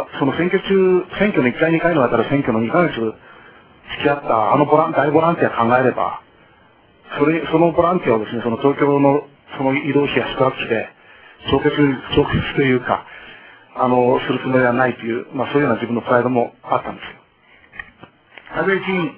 その選挙の1回2回の間で選挙の2ヶ月付き合った大ボランティア考えれば、そのボランティアをですね、その東京のその移動費や宿泊費で、直結というか、するつもりはないという、そういうような自分のプライドもあったんですよ。 竹内議員。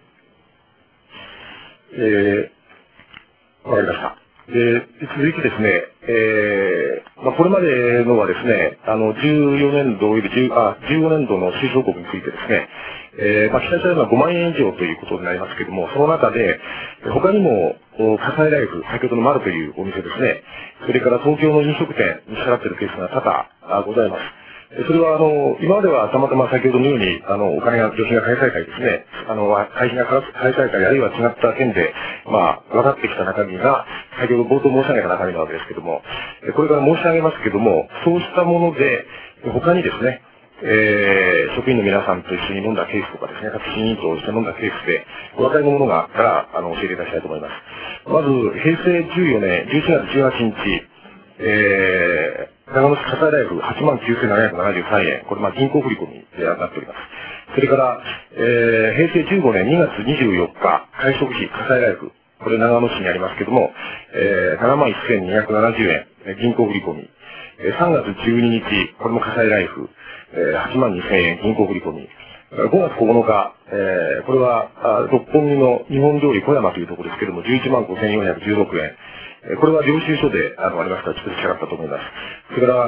わかりました。続いてですね、これまでのはですね、14年度および15年度の収支報告についてですね、記載されるのは5万円以上ということになりますけれども、その中で、他にも、火災ライフ、先ほどの丸というお店ですね、それから東京の飲食店に支払っているケースが多々ございます。それは、今まではたまたま先ほどのように、お金が、旅費が開催会ですね、会費が開催会あるいは違った件で、分かってきた中身が、先ほど冒頭申し上げた中身なわけですけども、これから申し上げますけども、そうしたもので、他にですね、職員の皆さんと一緒に飲んだケースとかですね、各審委員と一緒に飲んだケースで、お分かりのものがあったら、教えていただきたいと思います。まず、平成14年11月18日、長野市火災ライフ89,773円。これ銀行振込でなっております。それから、平成15年2月24日、会食費火災ライフ。これ長野市にありますけども、71,270円。銀行振込。3月12日、これも火災ライフ。82,000円。銀行振込。5月9日、これは、六本木の日本料理小山というところですけども、115,416円。これは領収書でありましたら、ちょっと近かったと思います。それから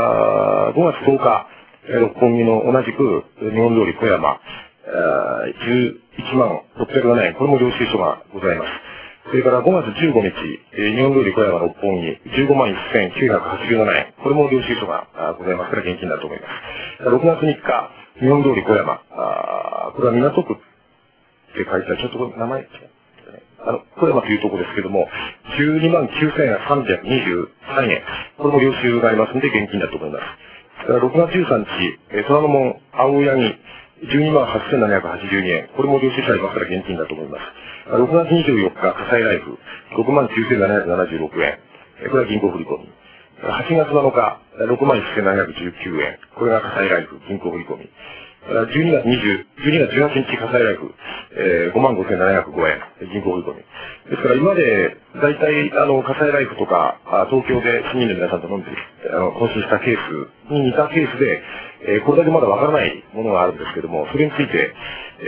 、5月10日、六本木の同じく日本料理小山、11607円。これも領収書がございます。それから5月15日、日本料理小山六本木、151,987円。これも領収書がございますから現金だと思います。6月3日、日本通り小山、これは港区って書いてある、ちょっと名前、小山というところですけども、129,323円。これも領収がありますので現金だと思います。6月13日、虎ノ門青柳、128,782円。これも領収書ありますから現金だと思います。6月24日、火災ライフ、69,776円。これは銀行振込。8月7日、61,719円。これが火災ライフ、銀行振込。12月18日火災ライフ、55,705円、銀行振込。ですから今まで、だいたい火災ライフとか、東京で市民の皆さんと飲んで、懇親したケースに似たケースで、これだけまだわからないものがあるんですけども、それについて、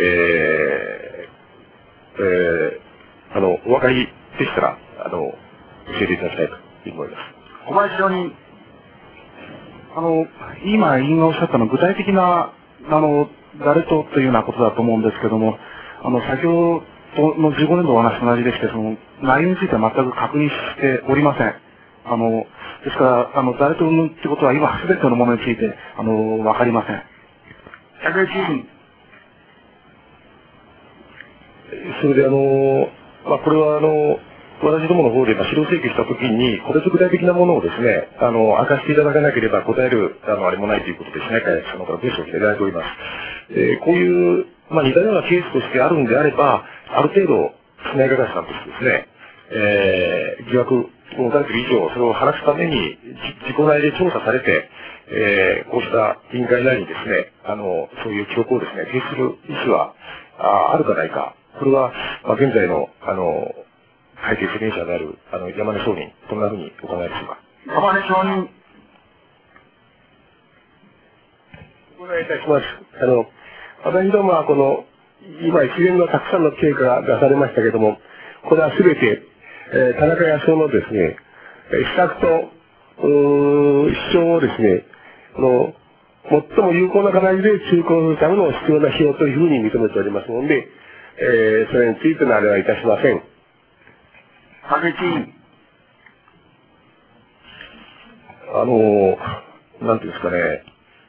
お分かりでしたら、教えていただきたいと思います。 小林商人。 今、委員がおっしゃったのは具体的な、誰とというようなことだと思うんですけども、先ほどの15年度お話と同じでして、その内容については全く確認しておりません。ですから、誰と云々ってことは今すべてのものについて、わかりません。 竹内議員。 それでこれは私どもの方で資料請求したときに、個別具体的なものをですね、明かしていただかなければ答える、あれもないということで、市内会さんから文章をいただいております。こういう、似たようなケースとしてあるんであれば、ある程度、市内会さんとしてですね、疑惑を持たれている以上、それを話すために、自己内で調査されて、こうした委員会内にですね、そういう記録をですね、提出する意思は、あるかないか。これは、現在の、会計責任者である、山根商人、どんなふうにお考えでしょうか。 山根商人。 お願いいたします。私どもは今一連のたくさんの経過が出されましたけども、これはすべて、田中康夫のですね、施策と、主張をですね、最も有効な形で中行するための必要な費用というふうに認めておりますので、 それについてのあれはいたしません。 竹内委員。 なんていうんですかね、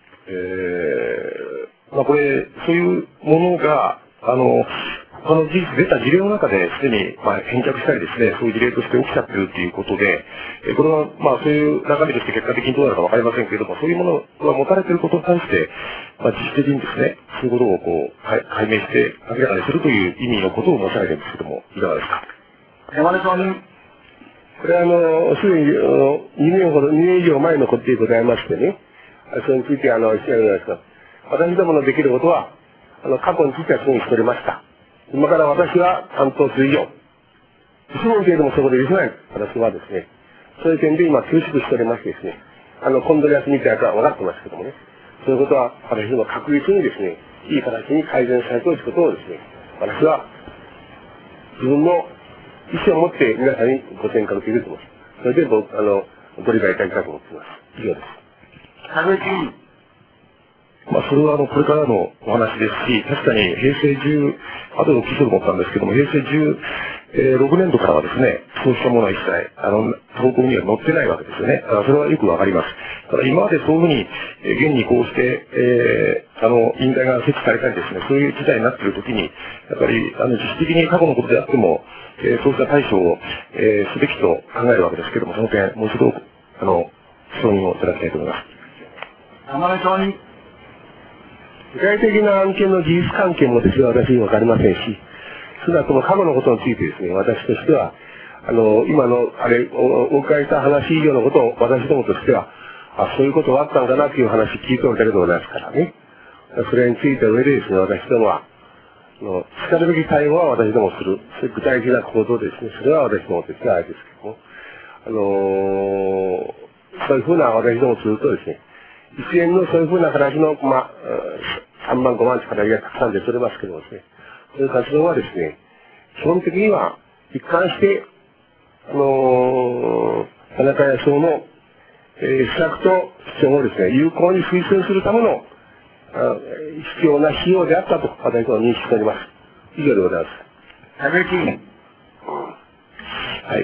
これ、そういうものが、他の事実、出た事例の中ですでに、返却したりですね、そういう事例として起きちゃってるっていうことで、これは、そういう中身として結果的にどうなるかわかりませんけれども、そういうものが持たれていることに対して、実質的にですね、そういうことを解明して明らかにするという意味のことを申し上げてるんですけども、いかがですか。 山根さん。 これは、すでに、2年以上前のことでございましてね、それについて、おっしゃるじゃないですか。私どものできることは、過去についてはすぐにしておりました。今から私が担当する以上、1年程度もそこで許せない。私はですね、そういう点で今、厳しくしておりましてですね、コンドリアスみたいなのは分かってますけどもね、そういうことは、私ども確実にですね、いい形に改善されておることをですね、私は、自分の意思を持って皆さんにご転換できると思います。それでご理解いただきたいと思っています。以上です。 竹内委員。 それはこれからのお話ですし、確かに平成後でお聞きしようと思ったんですけども、平成16年度からはですね、そうしたものは一切、投稿には載ってないわけですよね。それはよくわかります。ただ今までそういうふうに、現にこうして、委員会が設置されたりですね、そういう事態になっているときに、やっぱり、実質的に過去のことであっても、そうした対処を、すべきと考えるわけですけども、その点、もう一度、承認をいただきたいと思います。 山根さん。 具体的な案件の事実関係もですね、私にわかりませんし、少なくとも過去のことについてですね、私としては、今の、お伺いした話以上のことを私どもとしては、そういうことがあったんだなという話聞いておるだけでございますからね。それについて上でですね、私どもは、しかるべき対応は私どもする。そういう具体的な行動ですね、それは私どもとしてはあれですけども、そういうふうな私どもするとですね、一連のそういうふうな形の、3万、5万力がたくさん出ておりますけどもですね、そういう活動はですね、基本的には一貫して、田中康夫の、施策と主張をですね、有効に推進するための、必要な費用であったと、私は認識しております。以上でございます。 竹内委員。 はい。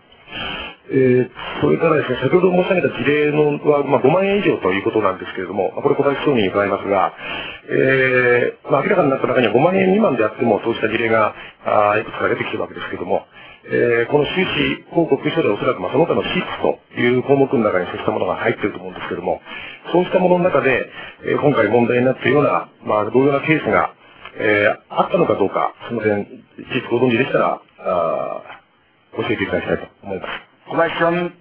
それからですね、先ほど申し上げた事例のは、5万円以上ということなんですけれども、これ小林総理に伺いますが、明らかになった中には5万円未満であっても、そうした事例がいくつか出てきているわけですけれども、この収支報告書でおそらくその他の支出という項目の中にそうしたものが入っていると思うんですけれども、そうしたものの中で、今回問題になっているような、同様なケースが、あったのかどうか、その点、事実ご存知でしたら、教えていただきたいと思います。 小林さん。 ち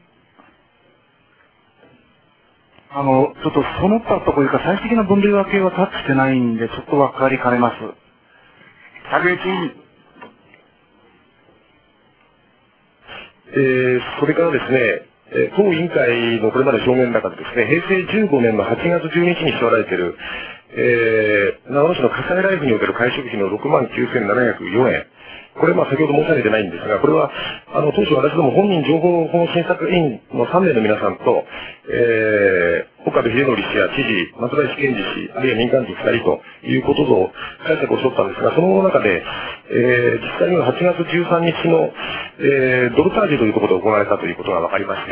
ょっとその他というか、最終的な分類分けはタッチしてないんで、ちょっと分かりかねます。 竹内委員。 それからですね、当委員会のこれまで証言の中でですね、平成15年の8月12日に支払われている、長野市の火災ライフにおける会食費の69,704円。これ先ほど申し上げてないんですが、これは、当初私ども本人情報保護審査委員の3名の皆さんと、岡部秀則氏や知事、松林健二氏、あるいは民間人2人ということを解釈をしとったんですが、その中で、実際には8月13日の、ドルタージュというところで行われたということが分かりまして、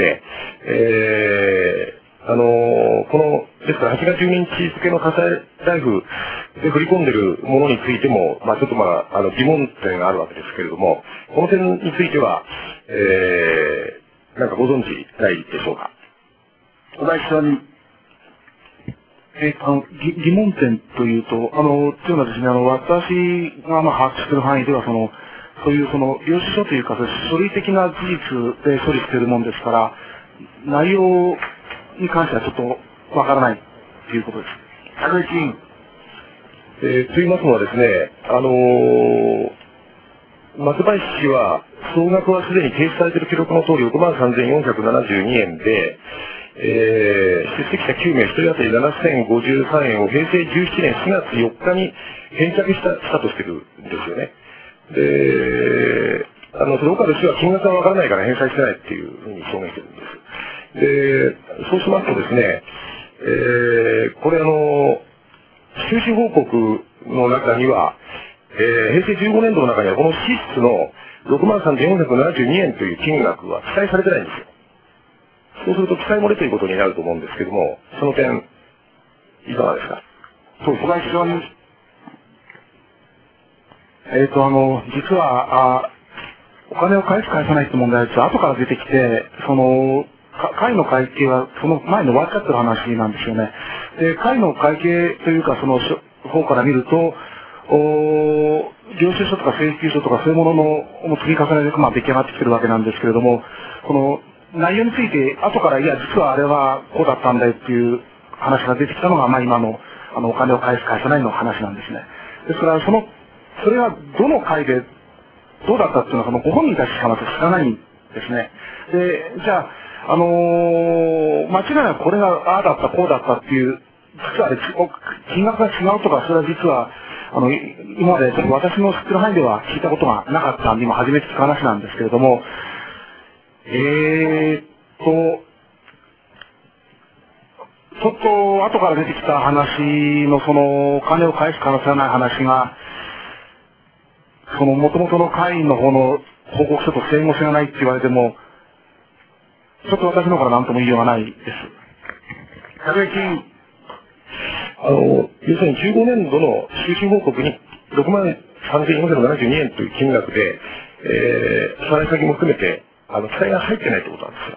ですから8月12日付の火災ライフで振り込んでいるものについても、ちょっと疑問点があるわけですけれども、この点については、なんかご存知ないでしょうか。 小林さん。 疑問点というと、というのはですね、私が把握している範囲では、そういう領収書というか、書類的な事実で処理しているものですから、内容に関してはちょっとわからないということです。 竹内委員。 と言いますのはですね、松林氏は、総額はすでに提出されている記録の通り63,472円で、出席者9名、1人当たり7,053円を平成17年4月4日に返却したとしているんですよね。で、それ岡部氏は金額がわからないから返済してないっていうふうに証言してるんです。で、そうしますとですね、これ収支報告の中には、 平成15年度の中にはこの支出の63,472円という金額は記載されてないんですよ。そうすると記載漏れということになると思うんですけども、その点、いかがですか。 そうです。非常に、 実は、お金を返す返さないって問題は後から出てきて、会の会計はその前に終わっちゃってる話なんですよね。で、会の会計というかその方から見ると、領収書とか請求書とかそういうものの積み重ねで出来上がってきてるわけなんですけれども、この内容について後からいや実はあれはこうだったんだよっていう話が出てきたのが今のお金を返す返さないの話なんですね。ですからそれはどの会でどうだったっていうのはご本人たちしかまず知らないんですね。で、じゃあ、間違いなくこれがああだったこうだったっていう、実は金額が違うとか、それは実は今まで私の知ってる範囲では聞いたことがなかったんで、今初めて聞く話なんですけれども、ちょっと後から出てきた話のお金を返す可能性がない話が、元々の会員の方の報告書と整合性がないって言われても、ちょっと私の方から何とも言いようがないです。 竹内議員。 要するに15年度の収支報告に63,472円という金額で、支払い先も含めて、記載が入ってないってことなんですよ。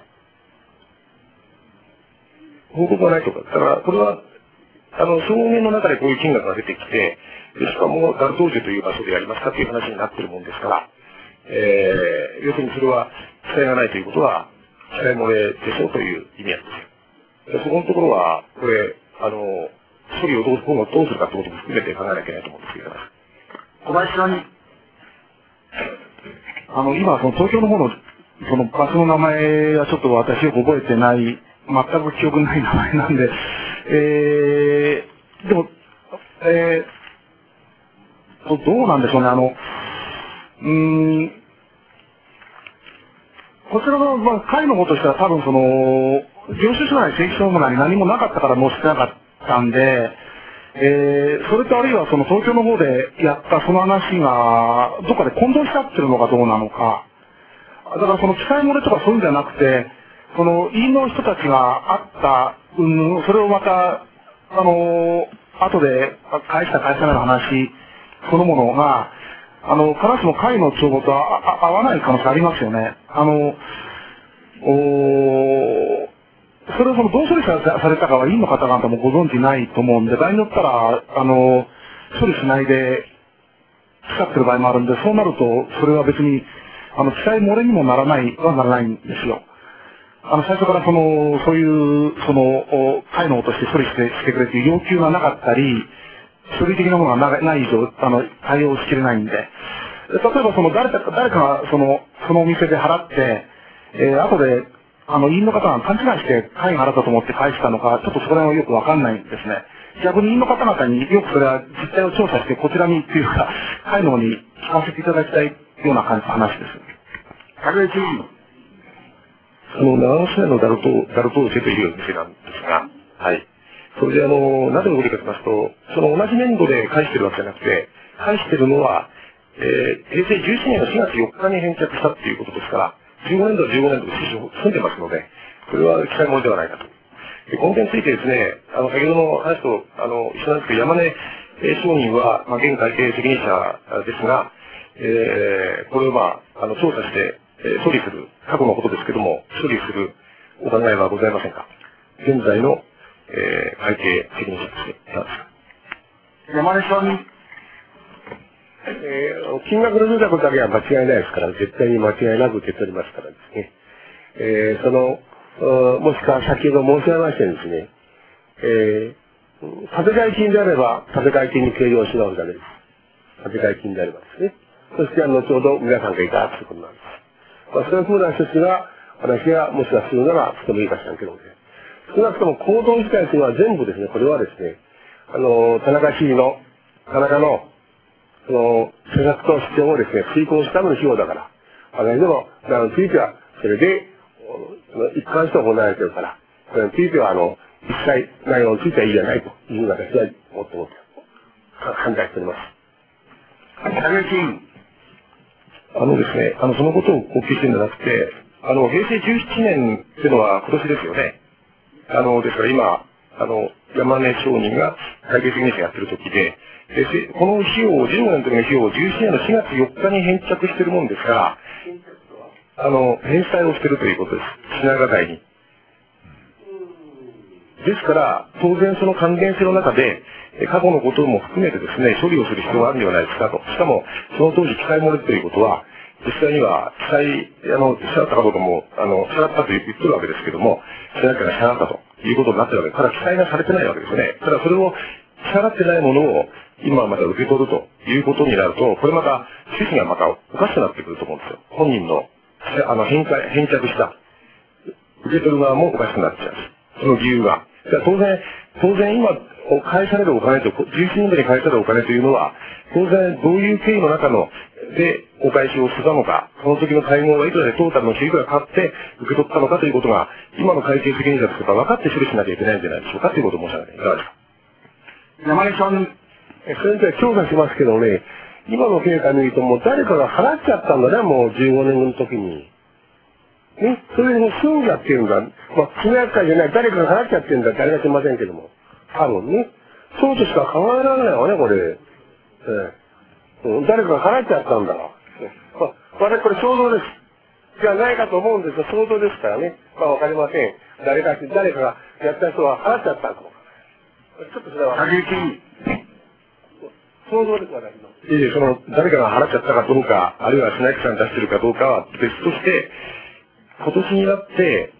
報告がないとか。だから、これは、証明の中でこういう金額が出てきて、しかも、ダルトージュという場所でやりますかという話になっているもんですから、要するにそれは、記載がないということは、記載漏れでしょうという意味なんですよ。そこのところは、これ、処理をどうするかということも含めて考えなきゃいけないと思うんですけど、 小林さんに。 今、東京の方の、場所の名前はちょっと私よく覚えてない、全く記憶ない名前なんで、でも、どうなんでしょうね、こちらの、会の方としては多分領収書なり請求書なり何もなかったから載せてなかったんで、それとあるいは東京の方でやったその話が、どっかで混同しちゃってるのかどうなのか。だから記載漏れとかそういうんじゃなくて、委員の人たちがあった、それをまた、後で返した返さないの話そのものが、必ずしも会の帳簿と合わない可能性ありますよね。それをどう処理されたかは委員の方々もご存知ないと思うんで、場合によったら、処理しないで使ってる場合もあるんで、そうなると、それは別に、記載漏れにもならないんですよ。最初からそういう、会の方として処理してくれという要求がなかったり、書類的なものがない以上、対応しきれないんで。例えば誰かがそのお店で払って、後で、委員の方が勘違いして会が払ったと思って返したのか、ちょっとそこら辺はよくわかんないんですね。逆に委員の方々によくそれは実態を調査してこちらにっていうか、会の方に聞かせていただきたいような感じの話です。 竹内議員。 長野市内のダルトーシェという店なんですが、はい。それでなぜ動きかと言いますと、同じ年度で返してるわけじゃなくて、返してるのは、平成17年の4月4日に返却したっていうことですから、15年度は15年度で済んでますので、それは記載漏れではないかと。で、この点についてですね、先ほどの話と、一緒なんですけど、山根商人は、現会計責任者ですが、これを調査して、処理する、過去のことですけども、処理するお考えはございませんか。現在の、会計責任者として、いかがですか。 山根さんに。 金額の出たことだけは間違いないですから、絶対に間違いなく受け取りますからですね。もしくは先ほど申し上げましたようにですね、建て替え金であれば、建て替え金に計上し直すだけです。建て替え金であればですね。そして後ほど皆さんがいただくということなんです。そういうふうな人たちが、私がもしかするなら、とてもいいかしらんけどもね。少なくとも行動自体というのは全部ですね、これはですね、田中の、施策と主張をですね、遂行しための費用だから。私でも、については、それで、一貫して行われているから、それについては、一切内容についてはいいじゃないというふうに私は思って判断しております。 竹内委員。 ですね、そのことをお聞きしてるんじゃなくて、平成17年っていうのは今年ですよね。ですから今、山根商人が会計責任者やってる時で、この費用を、15年の時の費用を17年の4月4日に返着してるもんですから、返済をしてるということです。品川会に。ですから、当然その関連性の中で、過去のことも含めてですね、処理をする必要があるんではないですかと。しかも、その当時記載漏れということは、実際には記載、支払ったかどうかも、支払ったと言ってるわけですけども、しなきゃ支払ったということになってるわけです。ただ記載がされてないわけですね。ただそれを支払ってないものを今また受け取るということになると、これまた趣旨がまたおかしくなってくると思うんですよ。本人の、返着した、受け取る側もおかしくなっちゃう。その理由が。当然今、返されるお金と、11年度に返されるお金というのは、当然どういう経緯の中でお返しをしたのか、その時の会合はいくらでトータルの費用が買って受け取ったのかということが、今の会計責任者として分かって処理しなきゃいけないんじゃないでしょうかということを申し上げていかがですか。 山根さん。 それでは調査しますけどね、今の経過見るともう誰かが払っちゃったんだね、もう15年後の時に。ね、それでもう済んじゃってるんだ。まあ、金額会じゃない、誰かが払っちゃってるんだ、誰が知りませんけども。多分ね。そうとしか考えられないわね、これ。誰かが払っちゃったんだから。私これ想像です。じゃないかと思うんですが、想像ですからね。まあわかりません。誰かがやった人は払っちゃったんだろう。ちょっとそれは。 竹内委員。 想像です、私の。 誰かが払っちゃったかどうか、あるいはスナイクさん出してるかどうかは別として、今年になって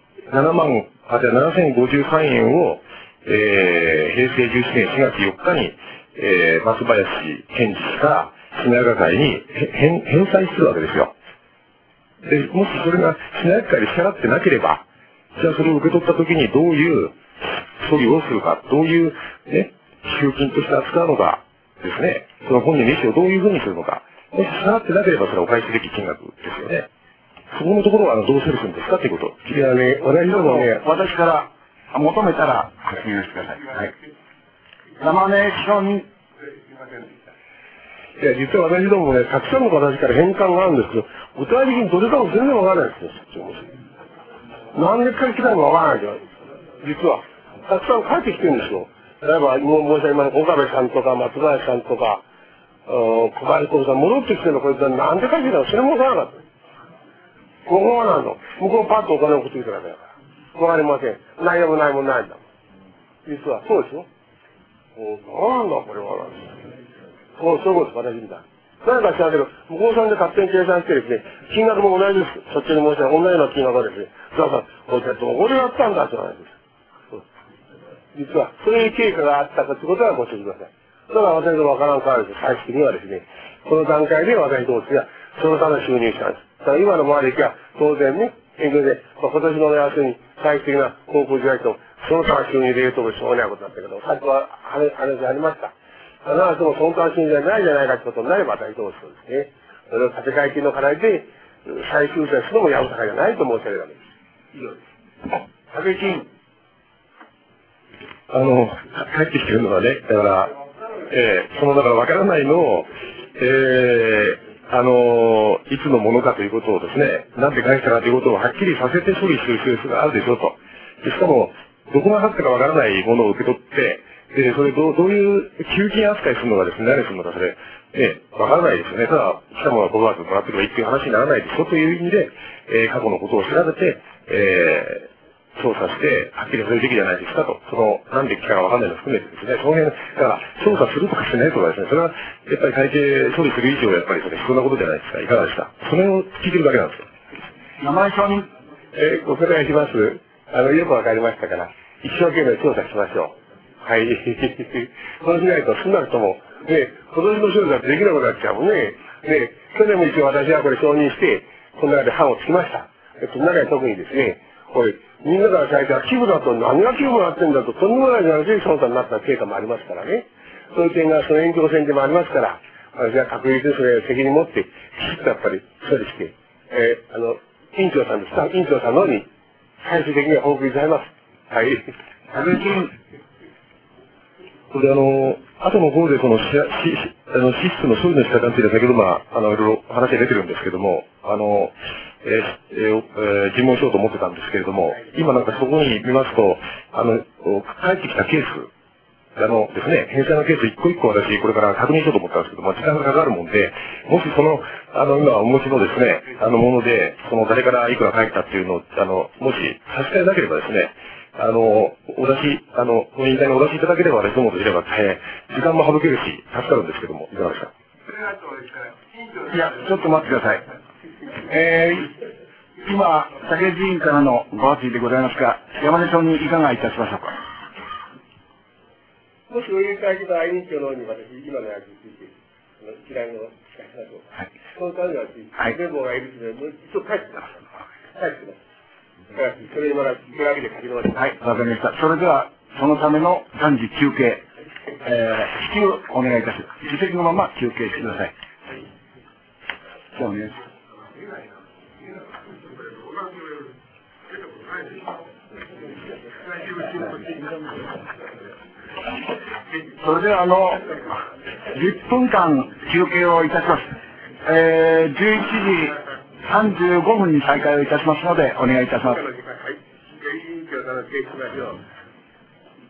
7053円を、平成17年4月4日に、松林健二氏が品川会に返済するわけですよ。で、もしそれが品川会で支払ってなければ、じゃあそれを受け取った時にどういう処理をするか、どういうね、集金として扱うのかですね、その本人の意思をどういうふうにするのか、もし支払ってなければそれはお返しすべき金額ですよね。そこのところはどう処理するんですかということ。 いやね、私どもね、 私から求めたら発言してください。はい。山根商人。 いや、実は私どもね、たくさんの形から返還があるんですけど、具体的にどれかも全然わからないですよ。何でから来たのかわからないですよ。実は。たくさん帰ってきてるんですよ。例えば、今申し上げました岡部さんとか松林さんとか、小林幸さん戻ってきてるのこれなんでかしらそれもわからなかった。ここはなんの向こうパッとお金を送ってきただけだから。わかりません。ないもないもないんだもん。実は、そうですよ。なんだこれは。そういうことです、私みたい。何か知らんけど、向こうさんで勝手に計算してですね、金額も同じです。そっちに申し上げ、同じような金額がですね、だから、こいつはどこでやったんだって話です。実は、そういう経過があったかということはご承知ください。だから私のわからんからです。最終的にはですね、この段階で私どうしが、その他の収入したんです。だから今の周りは当然ね、今年のやつに最終的な航空時代と、その他の収入で言うとしょうがないことだったけど、さっきは話ありました。必ずしもその他の収入じゃないじゃないかということになれば大統領ですね。それを建て替え金の課題で再修正するのもやぶさかじゃないと申し上げるわけです。以上です。 竹内委員。 帰ってきてるのはね、だから、だからわからないのを、いつのものかということをですね、なんで返したかということをはっきりさせて処理する必要があるでしょうと。でしかも、どこが払ったかわからないものを受け取って、で、それどういう給金扱いするのかですね、何するのかそれ、わからないですよね。ただ、しかも5月もらってればいいっていう話にならないでしょという意味で、過去のことを調べて、調査して、はっきりするべきじゃないですかと。なんで来たかわかんないのを含めてですね、その辺、だから、調査するとかしないとかですね、それは、やっぱり会計処理する以上、やっぱりそれ必要なことじゃないですか。いかがですか。それを聞いてるだけなんですよ。 山井証人。 ご紹介します。よくわかりましたから、一生懸命調査しましょう。はい。そうしないと、少なくとも、ね、今年の調査ってできなくなっちゃうもんね。ね、去年も一応私はこれ承認して、この中で判をつきました。その中で特にですね、これ、みんなから最初は寄付だと何が寄付があってんだと、とんでもないじゃなくて調査になった経過もありますからね。そういう点がその延長線でもありますから、私は確実にそれを責任持って、きちっとやっぱり処理して、委員長さんです。委員長さんの方に最終的には報告いただきます。はい。これ後の方で支出の処理の仕方について先ほどいろいろ話が出てるんですけども、尋問しようと思ってたんですけれども、今なんかそこに見ますと、返ってきたケース、ですね、返済のケース一個一個私、これから確認しようと思ったんですけども、時間がかかるもんで、もし今お持ちのですね、もので、誰からいくら返ったっていうのを、もし差し支えなければですね、お出し、この委員会にお出しいただければ、レスモードすれば、時間も省けるし、助かるんですけども、いかがですか。 いや、ちょっと待ってください。今、竹内議員からのご発言でございますが、山根町にいかがいたしましょうか。 もしお許しいただけば、委員長の方に私、今のやつについて、一覧を聞かせましょう。はい。そのためには、メモがいるので、もう一度返してます。返してます。それ今、手書きで書き留まります。 はい、わかりました。それでは、そのための暫時休憩、至急お願いいたします。議席のまま休憩してください。じゃあお願いします。それでは10分間休憩をいたします。11時35分に再開をいたしますので、お願いいたします。 はい。委員長から提出しましょう。